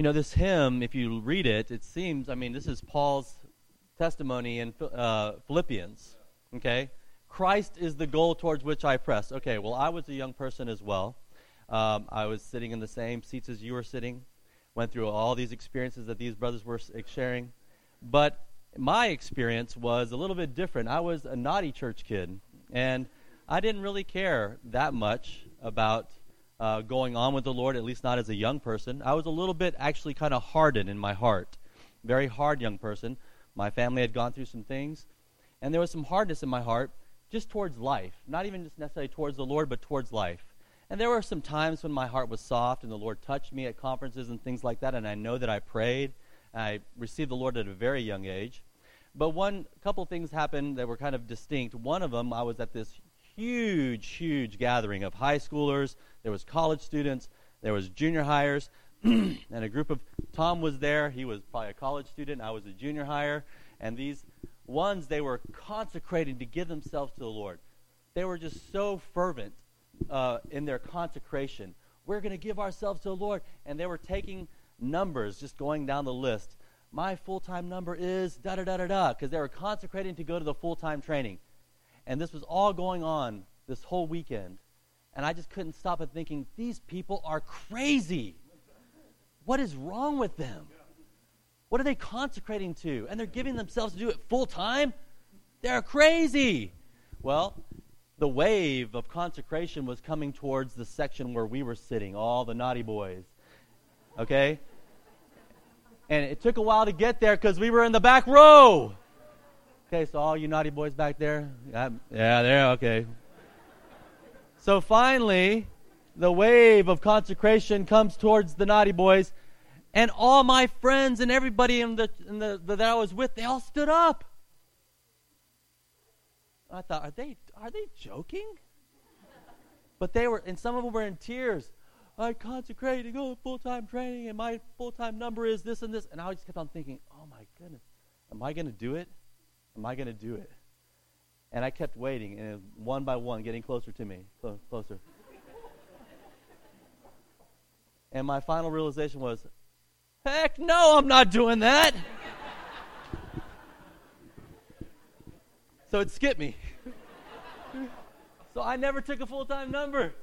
You know, this hymn, if you read it, it seems, this is Paul's testimony in Philippians, okay? Christ is the goal towards which I press. Okay, well, I was a young person as well. I was sitting in the same seats as you were sitting, went through all these experiences that these brothers were sharing. But my experience was a little bit different. I was a naughty church kid, and I didn't really care that much about going on with the Lord, at least not as a young person. I was a little bit actually kind of hardened in my heart, very hard young person. My family had gone through some things, and there was some hardness in my heart just towards life, not even just necessarily towards the Lord, but towards life. And there were some times when my heart was soft and the Lord touched me at conferences and things like that, and I know that I prayed. I received the Lord at a very young age. But couple things happened that were kind of distinct. One of them, I was at this huge gathering of high schoolers. There was college students. There was junior hires. And a group of, Tom was there. He was probably a college student. I was a junior hire. And these ones, they were consecrating to give themselves to the Lord. They were just so fervent in their consecration. We're going to give ourselves to the Lord. And they were taking numbers, just going down the list. My full-time number is da-da-da-da-da, because they were consecrating to go to the full-time training. And this was all going on this whole weekend. And I just couldn't stop at thinking, these people are crazy. What is wrong with them? What are they consecrating to? And they're giving themselves to do it full-time? They're crazy. Well, the wave of consecration was coming towards the section where we were sitting, all the naughty boys. Okay? And it took a while to get there because we were in the back row. Okay, so all you naughty boys back there? Yeah, there, okay. So finally, the wave of consecration comes towards the naughty boys, and all my friends and everybody that I was with, they all stood up. I thought, are they joking? But they were, and some of them were in tears. I consecrate to go to full-time training, and my full-time number is this and this. And I just kept on thinking, oh my goodness, am I going to do it? Am I going to do it? And I kept waiting, and one by one, getting closer to me, closer. And my final realization was, heck no, I'm not doing that. So it skipped me. So I never took a full-time number.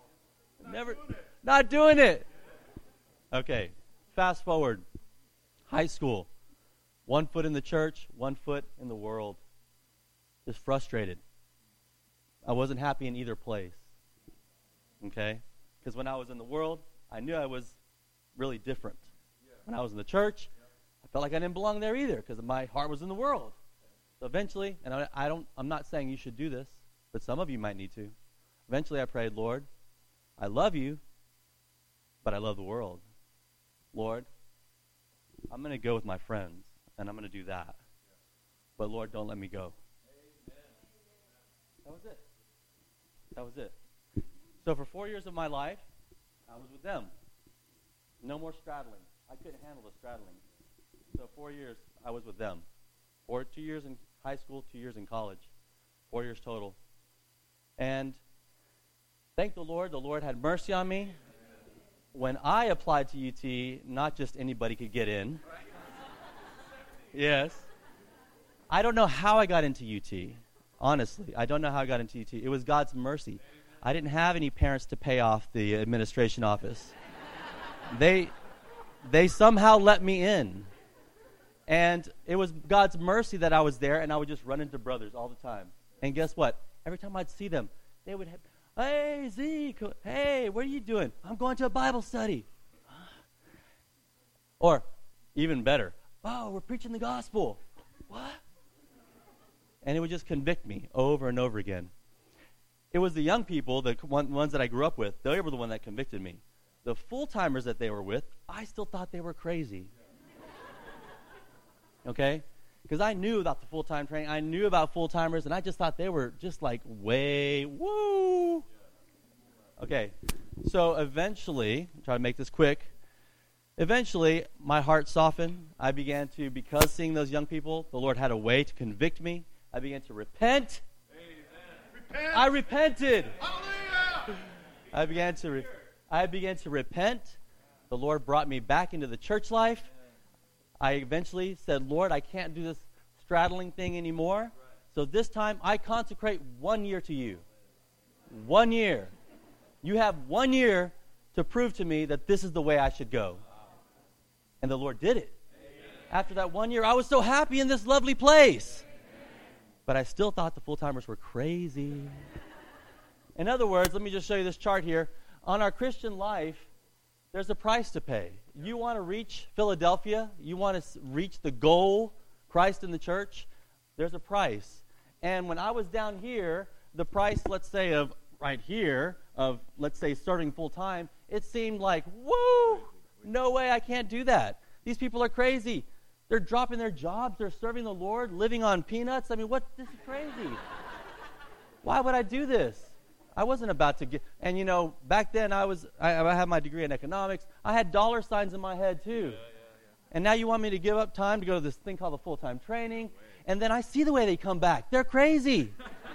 Not doing it. Okay, fast forward. High school. 1 foot in the church, 1 foot in the world. Just frustrated. I wasn't happy in either place. Okay? Because when I was in the world, I knew I was really different. When I was in the church, I felt like I didn't belong there either because my heart was in the world. So eventually, and I'm not saying you should do this, but some of you might need to. Eventually I prayed, Lord, I love you, but I love the world. Lord, I'm going to go with my friends, and I'm going to do that. But Lord, don't let me go. That was it. So for 4 years of my life, I was with them. No more straddling. I couldn't handle the straddling. So 4 years, I was with them. 2 years in high school, 2 years in college. 4 years total. And thank the Lord had mercy on me. When I applied to UT, not just anybody could get in. Yes. I don't know how I got into UT. Honestly, I don't know how I got into UT. It was God's mercy. I didn't have any parents to pay off the administration office. They somehow let me in. And it was God's mercy that I was there, and I would just run into brothers all the time. And guess what? Every time I'd see them, they would have, hey, Zeke, hey, what are you doing? I'm going to a Bible study. Or, even better, oh, we're preaching the gospel. What? And it would just convict me over and over again. It was the young people, the ones that I grew up with, they were the one that convicted me. The full-timers that they were with, I still thought they were crazy. Okay? Because I knew about the full-time training. I knew about full-timers, and I just thought they were just like way, woo. Okay. So eventually, try to make this quick, eventually my heart softened. I began to, because seeing those young people, the Lord had a way to convict me. I began to repent. Repent. I repented. Hallelujah. I began to repent. The Lord brought me back into the church life. I eventually said, Lord, I can't do this straddling thing anymore. So this time I consecrate 1 year to you. 1 year. You have 1 year to prove to me that this is the way I should go. And the Lord did it. After that 1 year, I was so happy in this lovely place. But I still thought the full-timers were crazy. In other words, let me just show you this chart here. On our Christian life, there's a price to pay. You want to reach Philadelphia, you want to reach the goal, Christ in the church, there's a price. And when I was down here, the price, let's say, of right here, of, let's say, serving full-time, it seemed like, woo, no way, I can't do that. These people are crazy. They're dropping their jobs. They're serving the Lord, living on peanuts. I mean, this is crazy. Why would I do this? I wasn't about to get, and back then I had my degree in economics. I had dollar signs in my head too. And now you want me to give up time to go to this thing called the full-time training, and then I see the way they come back. They're crazy.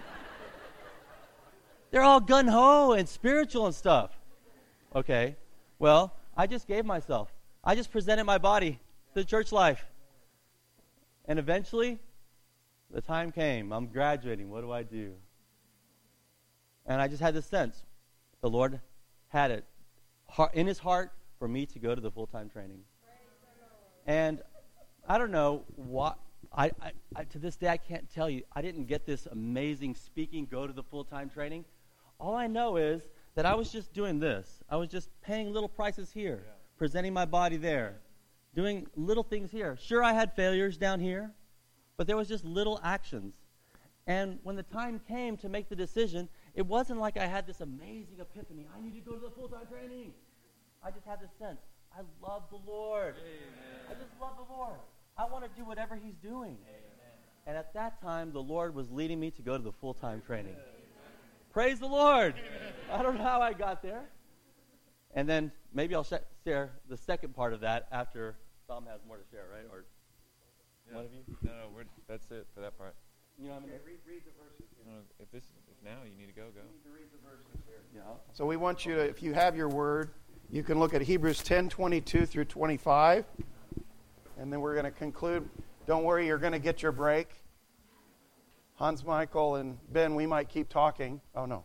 They're all gung-ho and spiritual and stuff. Okay, well, I just gave myself. I just presented my body to the church life. And eventually, the time came. I'm graduating. What do I do? And I just had this sense. The Lord had it in his heart for me to go to the full-time training. And I don't know what, I to this day I can't tell you. I didn't get this amazing speaking, go to the full-time training. All I know is that I was just doing this. I was just paying little prices here, presenting my body there, doing little things here. Sure, I had failures down here, but there was just little actions. And when the time came to make the decision, it wasn't like I had this amazing epiphany. I need to go to the full-time training. I just had this sense. I love the Lord. Amen. I just love the Lord. I want to do whatever he's doing. Amen. And at that time, the Lord was leading me to go to the full-time training. Amen. Praise the Lord. Amen. I don't know how I got there. And then maybe I'll share the second part of that after Tom has more to share, right? Or one of you? No, that's it for that part. You know what I mean? Read the verses here. No, if now you need to go. You need to read the verses here. Yeah. So we want you to, if you have your word, you can look at Hebrews 10:22 through 25. And then we're going to conclude. Don't worry, you're going to get your break. Hans Michael and Ben, we might keep talking. Oh, no.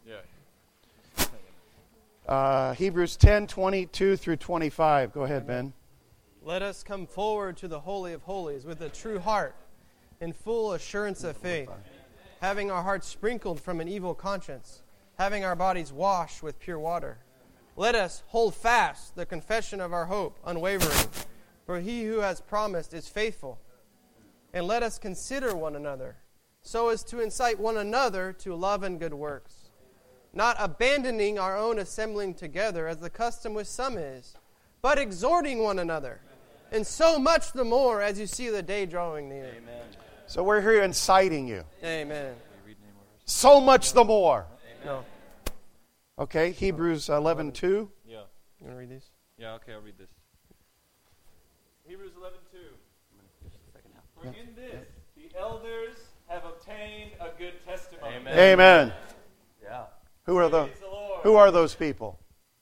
Yeah. Hebrews 10:22 through 25. Go ahead, Ben. Let us come forward to the Holy of Holies with a true heart, in full assurance of faith, having our hearts sprinkled from an evil conscience, having our bodies washed with pure water. Let us hold fast the confession of our hope, unwavering, for he who has promised is faithful. And let us consider one another, so as to incite one another to love and good works, not abandoning our own assembling together as the custom with some is, but exhorting one another, and so much the more as you see the day drawing near. Amen. So we're here inciting you. Amen. So much the more. No. Okay, Hebrews 11:2. Yeah. You want to read these? Yeah, okay, I'll read this. Hebrews 11:2. For in this the elders have obtained a good testimony. Amen. Amen. Yeah. Who are Praise the Lord. Who are those people?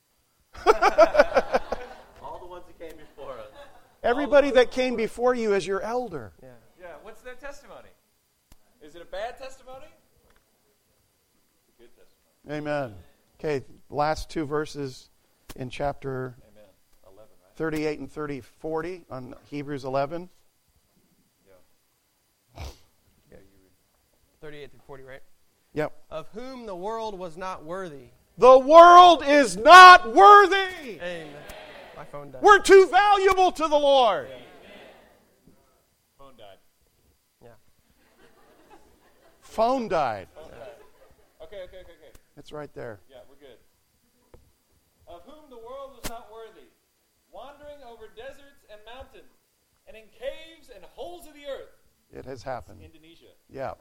All the ones that came before us. Everybody that came before you is your elder. Yeah. Yeah, what's their testimony? Is it a bad testimony? Good testimony. Amen. Okay, last two verses in chapter Amen. 11, right? 38 and 40 on Hebrews 11. Yeah, you read. 38 through 40, right? Yep. Of whom the world was not worthy. The world is not worthy. Amen. My phone died. We're too valuable to the Lord. Phone died. Yeah. Phone died. Okay. It's right there. Yeah, we're good. Of whom the world was not worthy, wandering over deserts and mountains, and in caves and holes of the earth. It has happened. Indonesia. Yeah.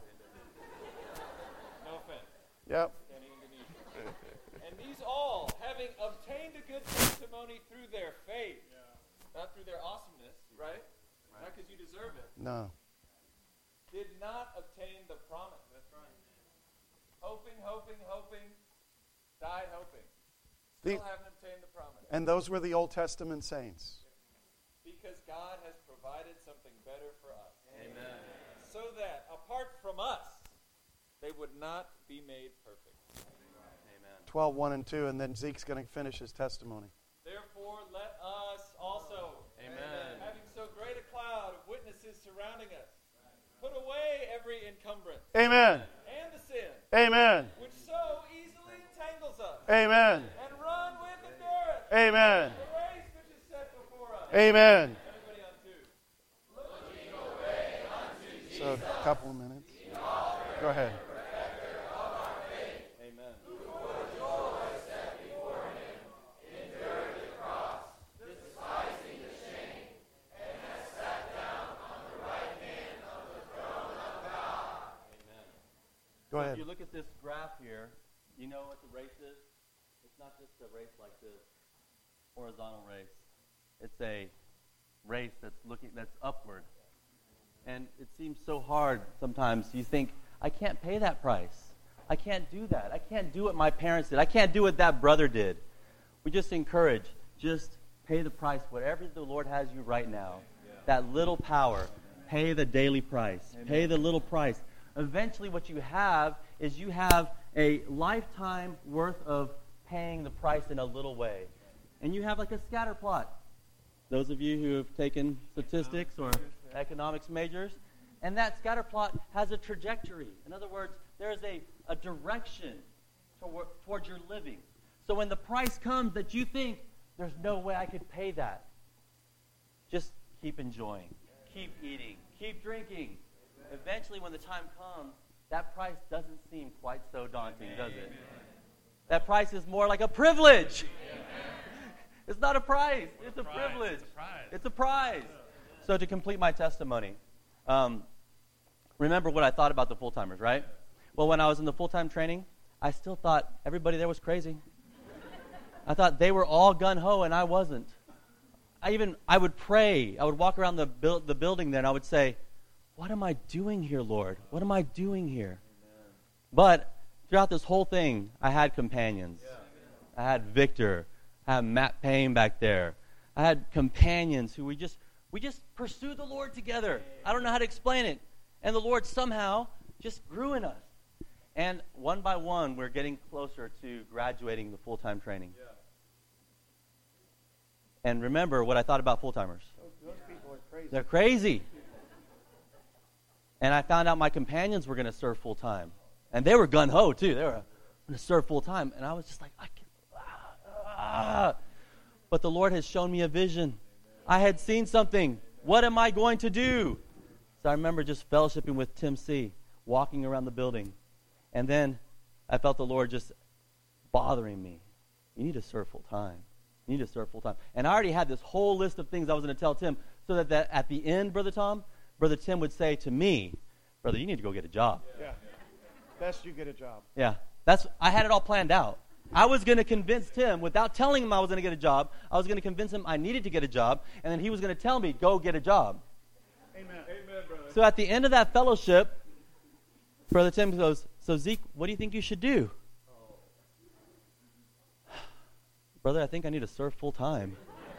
No offense. Yep. Any Indonesia. And these all, having obtained a good testimony through their faith, not through their awesomeness, right? Not because you deserve it, No. did not obtain the promise. That's right. Hoping, died hoping. still haven't obtained the promise. And those were the Old Testament saints. Because God has provided something better for us. Amen. So that apart from us, they would not be made perfect. Amen. 12, 1 and 2, and then Zeke's going to finish his testimony. Therefore, let us also, Amen. having so great a cloud of witnesses surrounding us, put away every encumbrance Amen. and the sin Amen. which so easily entangles us, Amen. and run with endurance Amen. the race which is set before us. Amen. Everybody on two. So, a couple of minutes. Go ahead. Amen. Go So ahead. if you look at this graph here, you know what the race is? It's not just a race like this, horizontal race. It's a race that's upward. And it seems so hard sometimes. You think, I can't pay that price. I can't do that. I can't do what my parents did. I can't do what that brother did. We just encourage, just pay the price. Whatever the Lord has you right now, that little power, pay the daily price. Amen. Pay the little price. Eventually what you have is you have a lifetime worth of paying the price in a little way. And you have like a scatter plot. Those of you who have taken statistics or economics majors, and that scatter plot has a trajectory. In other words, there is a direction towards your living. So when the price comes that you think, there's no way I could pay that, just keep enjoying, keep eating, keep drinking. Eventually, when the time comes, that price doesn't seem quite so daunting, does it? That price is more like a privilege. It's not a price. It's a privilege. It's a prize. So to complete my testimony, remember what I thought about the full-timers, right? Well, when I was in the full-time training, I still thought everybody there was crazy. I thought they were all gung-ho, and I wasn't. I would pray. I would walk around the building there, and I would say, what am I doing here, Lord? What am I doing here? Amen. But throughout this whole thing, I had companions. Yeah. I had Victor. I had Matt Payne back there. I had companions who we just pursued the Lord together. I don't know how to explain it. And the Lord somehow just grew in us. And one by one, we're getting closer to graduating the full-time training. Yeah. And remember what I thought about full-timers. Those people are crazy. They're crazy. And I found out my companions were going to serve full-time. And they were gung-ho, too. They were going to serve full-time. And I was just like, But the Lord has shown me a vision. I had seen something. What am I going to do? So I remember just fellowshipping with Tim C., walking around the building. And then I felt the Lord just bothering me. You need to serve full-time. You need to serve full-time. And I already had this whole list of things I was going to tell Tim, so that at the end, Brother Tim would say to me, brother, you need to go get a job. Yeah. Best you get a job. Yeah. I had it all planned out. I was going to convince Tim, without telling him I was going to get a job, I was going to convince him I needed to get a job, and then he was going to tell me, go get a job. Amen. Amen, brother. So at the end of that fellowship, Brother Tim goes, so Zeke, what do you think you should do? Brother, I think I need to serve full time.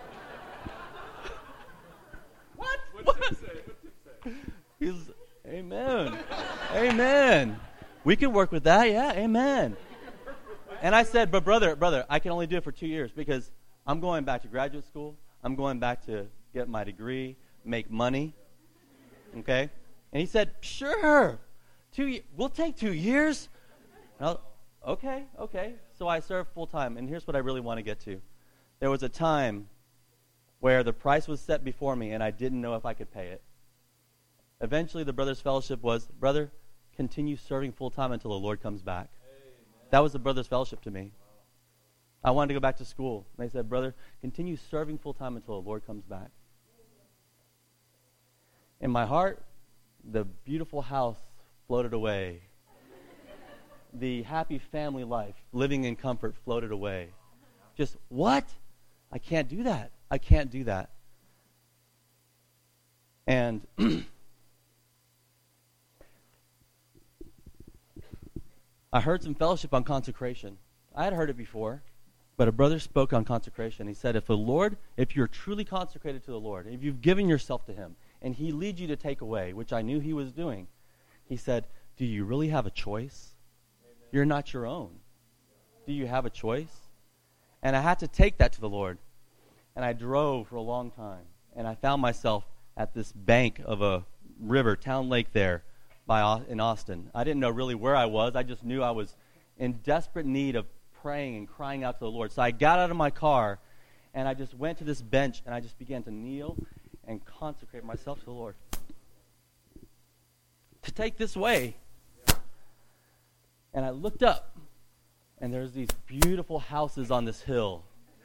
What? What's Tim say? He's, amen. Amen. We can work with that, yeah, amen. And I said, but brother, I can only do it for 2 years because I'm going back to graduate school. I'm going back to get my degree, make money. Okay? And he said, sure. We'll take 2 years. Okay. So I served full time. And here's what I really want to get to. There was a time where the price was set before me and I didn't know if I could pay it. Eventually, the brothers' fellowship was, brother, continue serving full time until the Lord comes back. Amen. That was the brothers' fellowship to me. I wanted to go back to school. And they said, brother, continue serving full time until the Lord comes back. In my heart, the beautiful house floated away. The happy family life, living in comfort, floated away. Just, what? I can't do that. I can't do that. And I heard some fellowship on consecration. I had heard it before. But a brother spoke on consecration. He said, if you're truly consecrated to the Lord, if you've given yourself to him, and he leads you to take away, which I knew he was doing, he said, do you really have a choice? Amen. You're not your own. Do you have a choice? And I had to take that to the Lord. And I drove for a long time. And I found myself at this bank of a river, Town Lake there, in Austin. I didn't know really where I was. I just knew I was in desperate need of praying and crying out to the Lord. So I got out of my car, and I just went to this bench, and I just began to kneel and consecrate myself to the Lord. To take this way. And I looked up, and there's these beautiful houses on this hill.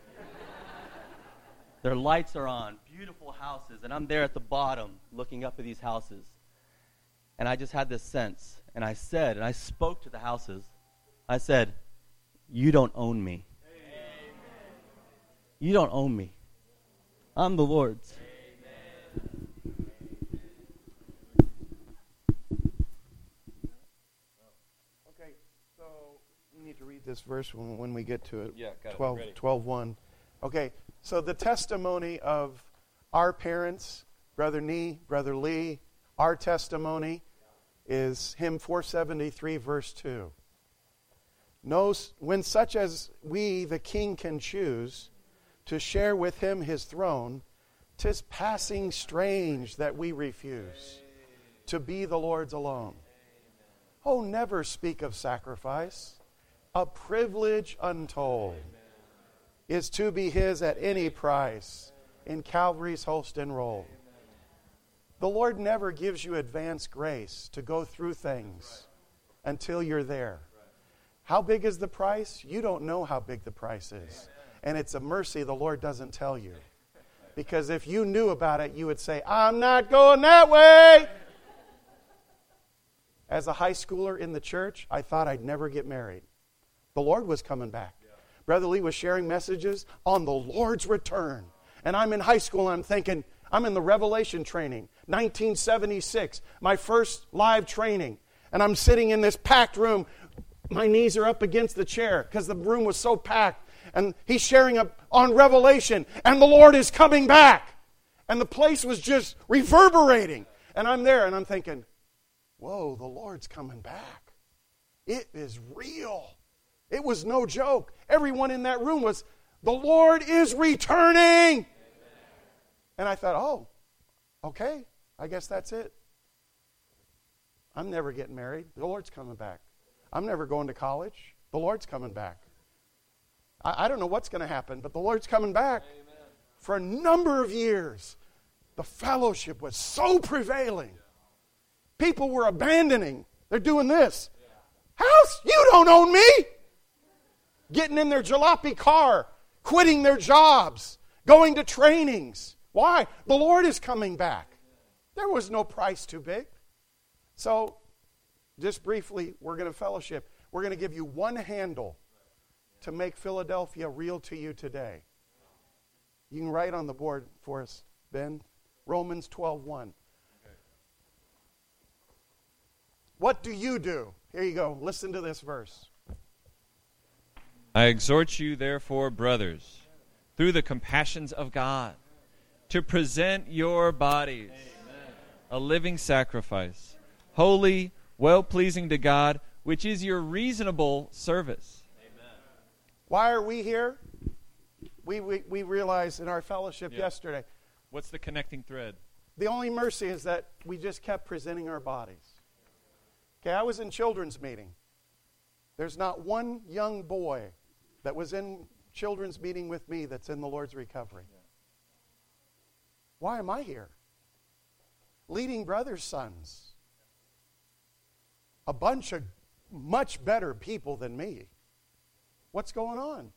Their lights are on, beautiful houses, and I'm there at the bottom looking up at these houses. And I just had this sense, and I spoke to the houses. I said, you don't own me. Amen. You don't own me. I'm the Lord's. Amen. Okay, so we need to read this verse when we get to it. Yeah, got 12:1. Okay, so the testimony of our parents, Brother Nee, Brother Lee, our testimony is hymn 473, verse 2. When such as we, the King, can choose to share with him his throne, 'tis passing strange that we refuse to be the Lord's alone. Oh, never speak of sacrifice. A privilege untold is to be his at any price, in Calvary's host enrolled. The Lord never gives you advance grace to go through things until you're there. How big is the price? You don't know how big the price is. And it's a mercy the Lord doesn't tell you. Because if you knew about it, you would say, I'm not going that way. As a high schooler in the church, I thought I'd never get married. The Lord was coming back. Brother Lee was sharing messages on the Lord's return. And I'm in high school and I'm thinking, I'm in the Revelation training, 1976, my first live training. And I'm sitting in this packed room. My knees are up against the chair because the room was so packed. And he's sharing on Revelation. And the Lord is coming back. And the place was just reverberating. And I'm there and I'm thinking, whoa, the Lord's coming back. It is real. It was no joke. Everyone in that room was, the Lord is returning. And I thought, oh, okay, I guess that's it. I'm never getting married. The Lord's coming back. I'm never going to college. The Lord's coming back. I don't know what's going to happen, but the Lord's coming back. Amen. For a number of years, the fellowship was so prevailing. People were abandoning. They're doing this. House, you don't own me. Getting in their jalopy car, quitting their jobs, going to trainings. Why? The Lord is coming back. There was no price too big. So, just briefly, we're going to fellowship. We're going to give you one handle to make Philadelphia real to you today. You can write on the board for us, Ben. Romans 12:1. What do you do? Here you go. Listen to this verse. I exhort you, therefore, brothers, through the compassions of God, to present your bodies a living sacrifice, holy, well-pleasing to God, which is your reasonable service. Amen. Why are we here? We realized in our fellowship yesterday. What's the connecting thread? The only mercy is that we just kept presenting our bodies. Okay, I was in children's meeting. There's not one young boy that was in children's meeting with me that's in the Lord's recovery. Why am I here? Leading brothers' sons. A bunch of much better people than me. What's going on?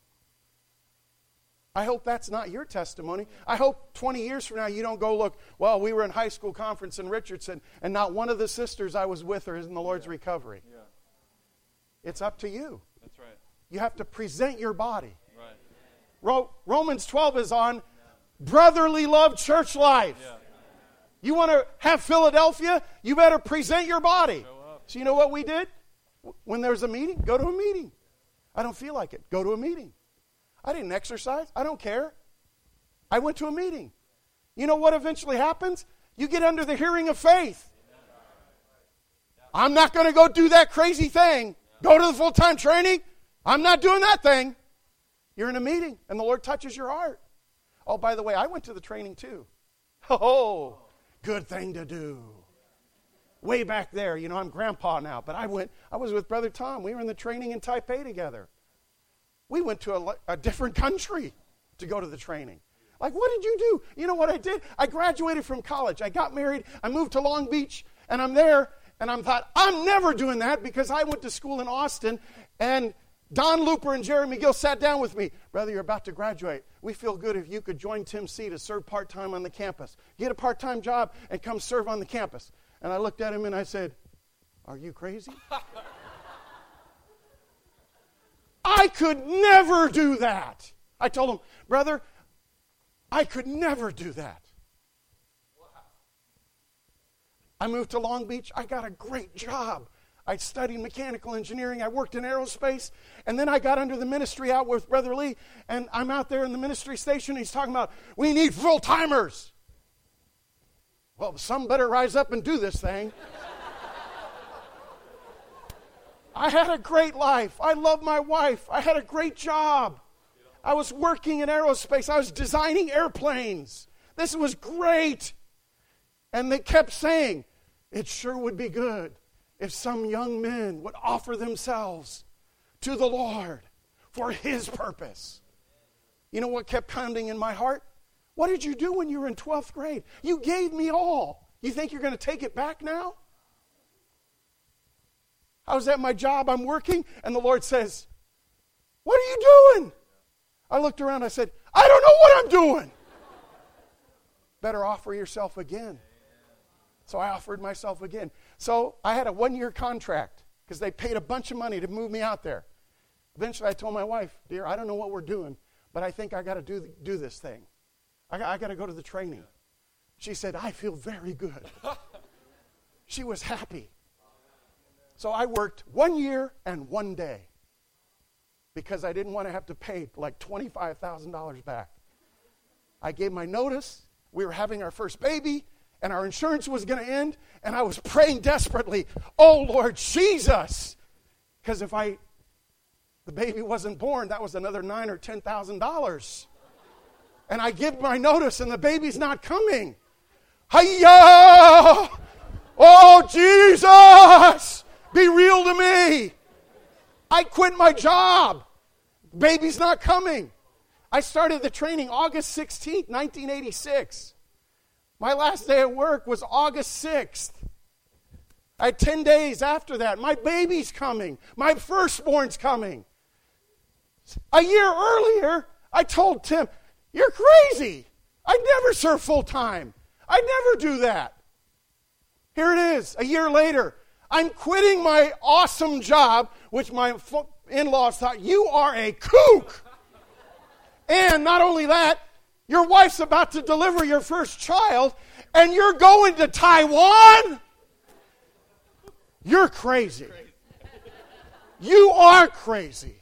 I hope that's not your testimony. I hope 20 years from now you don't go look, well, we were in high school conference in Richardson and not one of the sisters I was with are in the Lord's recovery. Yeah. It's up to you. That's right. You have to present your body. Right. Romans 12 is on brotherly love church life. Yeah. You want to have Philadelphia? You better present your body. So you know what we did? When there's a meeting, go to a meeting. I don't feel like it. Go to a meeting. I didn't exercise. I don't care. I went to a meeting. You know what eventually happens? You get under the hearing of faith. I'm not going to go do that crazy thing. Go to the full-time training. I'm not doing that thing. You're in a meeting, and the Lord touches your heart. Oh, by the way, I went to the training too. Oh, good thing to do. Way back there, you know, I'm grandpa now, but I was with Brother Tom. We were in the training in Taipei together. We went to a different country to go to the training. Like, what did you do? You know what I did? I graduated from college. I got married. I moved to Long Beach, and I'm there, and I thought, I'm never doing that because I went to school in Austin, and Don Looper and Jerry McGill sat down with me. Brother, you're about to graduate. We feel good if you could join Tim C. to serve part-time on the campus. Get a part-time job and come serve on the campus. And I looked at him and I said, are you crazy? I could never do that. I told him, brother, I could never do that. I moved to Long Beach. I got a great job. I studied mechanical engineering. I worked in aerospace. And then I got under the ministry out with Brother Lee. And I'm out there in the ministry station. He's talking about, we need full-timers. Well, some better rise up and do this thing. I had a great life. I love my wife. I had a great job. I was working in aerospace. I was designing airplanes. This was great. And they kept saying, it sure would be good if some young men would offer themselves to the Lord for His purpose. You know what kept pounding in my heart? What did you do when you were in 12th grade? You gave me all. You think you're going to take it back now? I was at my job, I'm working, and the Lord says, what are you doing? I looked around, I said, I don't know what I'm doing. Better offer yourself again. So I offered myself again. So I had a 1-year contract because they paid a bunch of money to move me out there. Eventually I told my wife, dear, I don't know what we're doing, but I think I got to do this thing. I got to go to the training. She said, I feel very good. She was happy. So I worked 1 year and 1 day because I didn't want to have to pay like $25,000 back. I gave my notice. We were having our first baby, and our insurance was going to end, and I was praying desperately, oh, Lord Jesus, because if the baby wasn't born, that was another $9,000 or $10,000. And I give my notice, and the baby's not coming. Hi-ya! Oh, Jesus! Be real to me. I quit my job. Baby's not coming. I started the training August 16th, 1986. My last day at work was August 6th. I had 10 days after that. My baby's coming. My firstborn's coming. A year earlier, I told Tim, you're crazy. I'd never serve full time. I'd never do that. Here it is, a year later. I'm quitting my awesome job, which my in-laws thought, you are a kook. And not only that, your wife's about to deliver your first child, and you're going to Taiwan? You're crazy. You are crazy.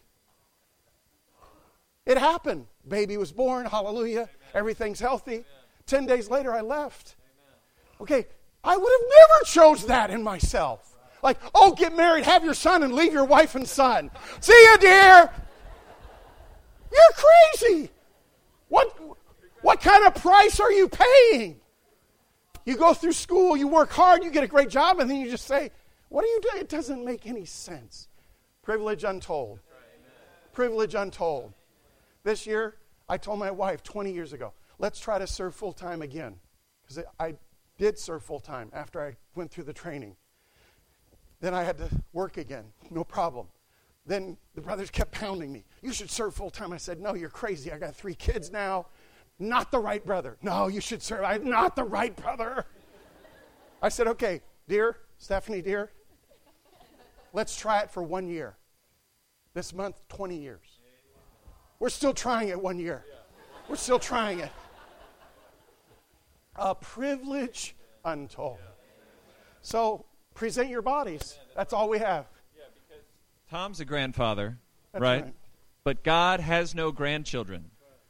It happened. Baby was born, hallelujah. Everything's healthy. 10 days later, I left. Okay, I would have never chose that in myself. Like, oh, get married, have your son, and leave your wife and son. See you, dear. You're crazy. What kind of price are you paying? You go through school, you work hard, you get a great job, and then you just say, what are you doing? It doesn't make any sense. Privilege untold. Privilege untold. This year, I told my wife 20 years ago, let's try to serve full-time again. Because I did serve full-time after I went through the training. Then I had to work again. No problem. Then the brothers kept pounding me. You should serve full-time. I said, no, you're crazy. I got 3 kids now. Not the right brother. No, you should serve. I'm not the right brother. I said, okay, dear, Stephanie, dear, let's try it for 1 year. This month, 20 years. We're still trying it 1 year. We're still trying it. A privilege untold. So, present your bodies. That's all we have. Tom's a grandfather, That's right? But God has no grandchildren.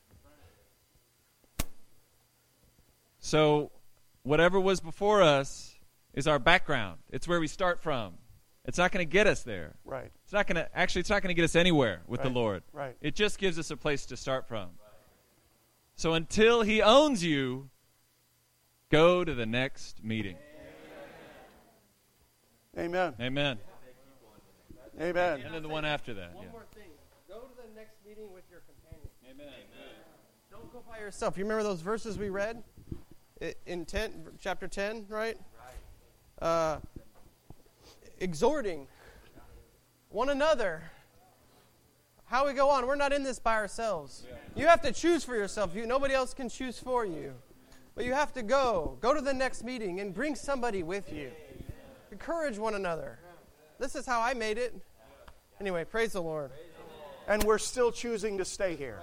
So whatever was before us is our background. It's where we start from. It's not going to get us there. Right. It's not going to get us anywhere with the Lord. Right. It just gives us a place to start from. So until he owns you, go to the next meeting. Amen. Amen. Amen. And then the one after that. One more thing. Go to the next meeting with your companion. Amen. Don't go by yourself. You remember those verses we read in chapter 10, right? Exhorting one another. How we go on. We're not in this by ourselves. You have to choose for yourself. Nobody else can choose for you. But you have to go. Go to the next meeting and bring somebody with you. Encourage one another. This is how I made it. Anyway, praise the Lord. And we're still choosing to stay here.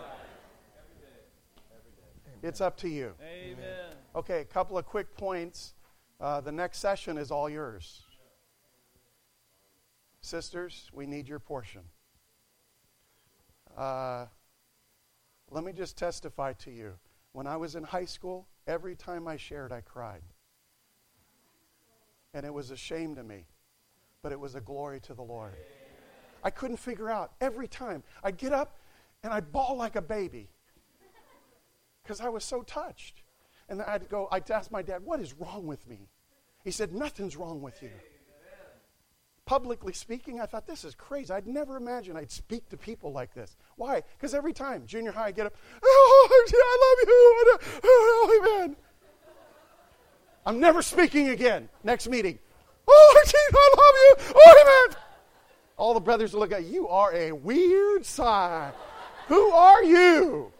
It's up to you. Amen. Okay, a couple of quick points. The next session is all yours. Sisters, we need your portion. Let me just testify to you. When I was in high school, every time I shared, I cried. And it was a shame to me, but it was a glory to the Lord. I couldn't figure out. Every time I'd get up and I'd bawl like a baby because I was so touched. And I'd ask my dad, what is wrong with me? He said, nothing's wrong with you. Publicly speaking, I thought, this is crazy. I'd never imagined I'd speak to people like this. Why? Because every time, junior high, I get up, oh, I love you. Oh, amen. I'm never speaking again. Next meeting. Oh, Jesus, I love you. Oh, amen. All the brothers will look at you. You are a weird sign. Who are you?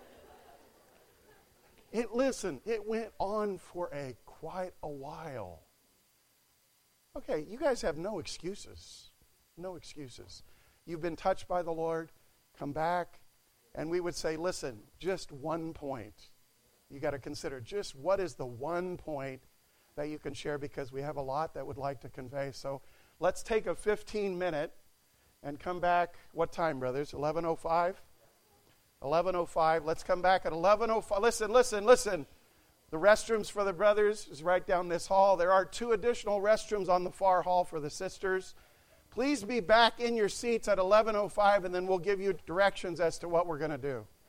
Listen, it went on for quite a while. Okay, you guys have no excuses. No excuses. You've been touched by the Lord. Come back. And we would say, listen, just one point. You got to consider just what is the one point that you can share, because we have a lot that would like to convey. So let's take a 15-minute and come back. What time, brothers? 11:05? 11:05. Let's come back at 11:05. Listen. The restrooms for the brothers is right down this hall. There are 2 additional restrooms on the far hall for the sisters. Please be back in your seats at 11:05, and then we'll give you directions as to what we're going to do.